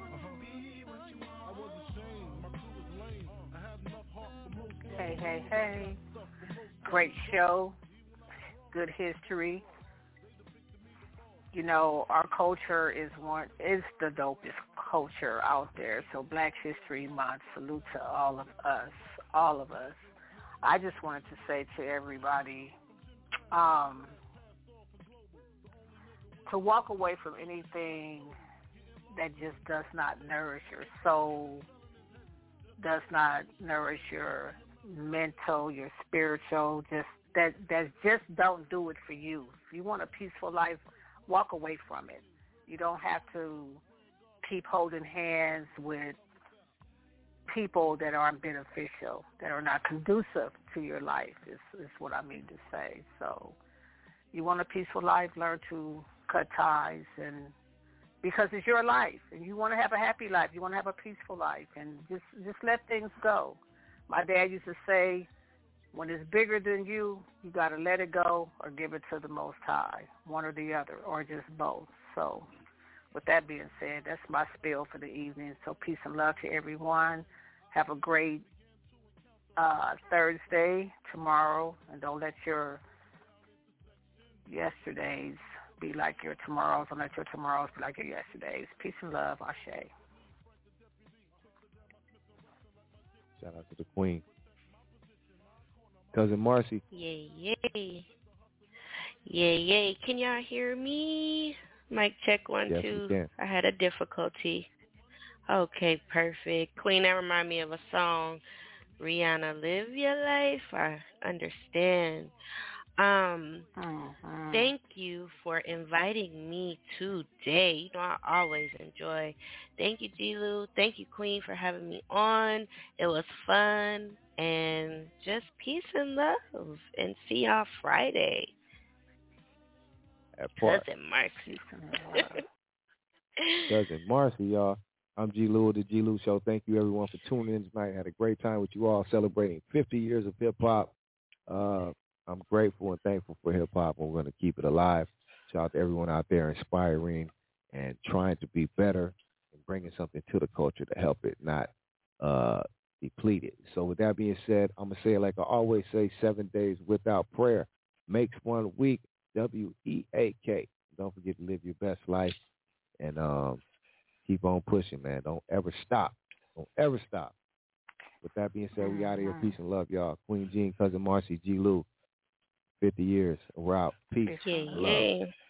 Hey, hey, hey. Great show. Good history. You know, our culture is one is the dopest culture out there. So Black History Month, salute to all of us, all of us. I just wanted to say to everybody um, to walk away from anything that just does not nourish your soul, does not nourish your mental, your spiritual, just that, that just don't do it for you. If you want a peaceful life, walk away from it. You don't have to keep holding hands with people that aren't beneficial, that are not conducive to your life is, is what I mean to say. So you want a peaceful life, learn to cut ties, and because it's your life and you want to have a happy life, you want to have a peaceful life, and just, just let things go. My dad used to say, when it's bigger than you, you got to let it go or give it to the Most High, one or the other, or just both. So with that being said, that's my spiel for the evening. So peace and love to everyone. Have a great uh, Thursday tomorrow, and don't let your yesterdays be like your tomorrows. Don't let your tomorrows be like your yesterdays. Peace and love. Ashe. Shout out to the Queen. Cousin Marcy. Yay, yay. Yay, yay. Can y'all hear me? Mic check one, yes, two. We can. I had a difficulty. Okay, perfect. Queen, that remind me of a song. Rihanna, live your life. I understand. Um, uh-huh. Thank you for inviting me today. You know, I always enjoy. Thank you, G-Lou. Thank you, Queen, for having me on. It was fun. And just peace and love. And see y'all Friday. Cousin Marcy. Cousin Marcy, y'all. I'm G. Lou of the G. Lou Show. Thank you, everyone, for tuning in tonight. Had a great time with you all celebrating fifty years of hip-hop. Uh, I'm grateful and thankful for hip-hop, and we're going to keep it alive. Shout out to everyone out there inspiring and trying to be better and bringing something to the culture to help it, not uh, depleted. So with that being said, I'm going to say it like I always say, seven days without prayer makes one week, W E A K. Don't forget to live your best life and um, keep on pushing, man. Don't ever stop. Don't ever stop. With that being said, we out of here. Peace and love, y'all. Queen Jean, Cousin Marcy, G. Lou, fifty years. We're out. Peace. Yeah, yeah.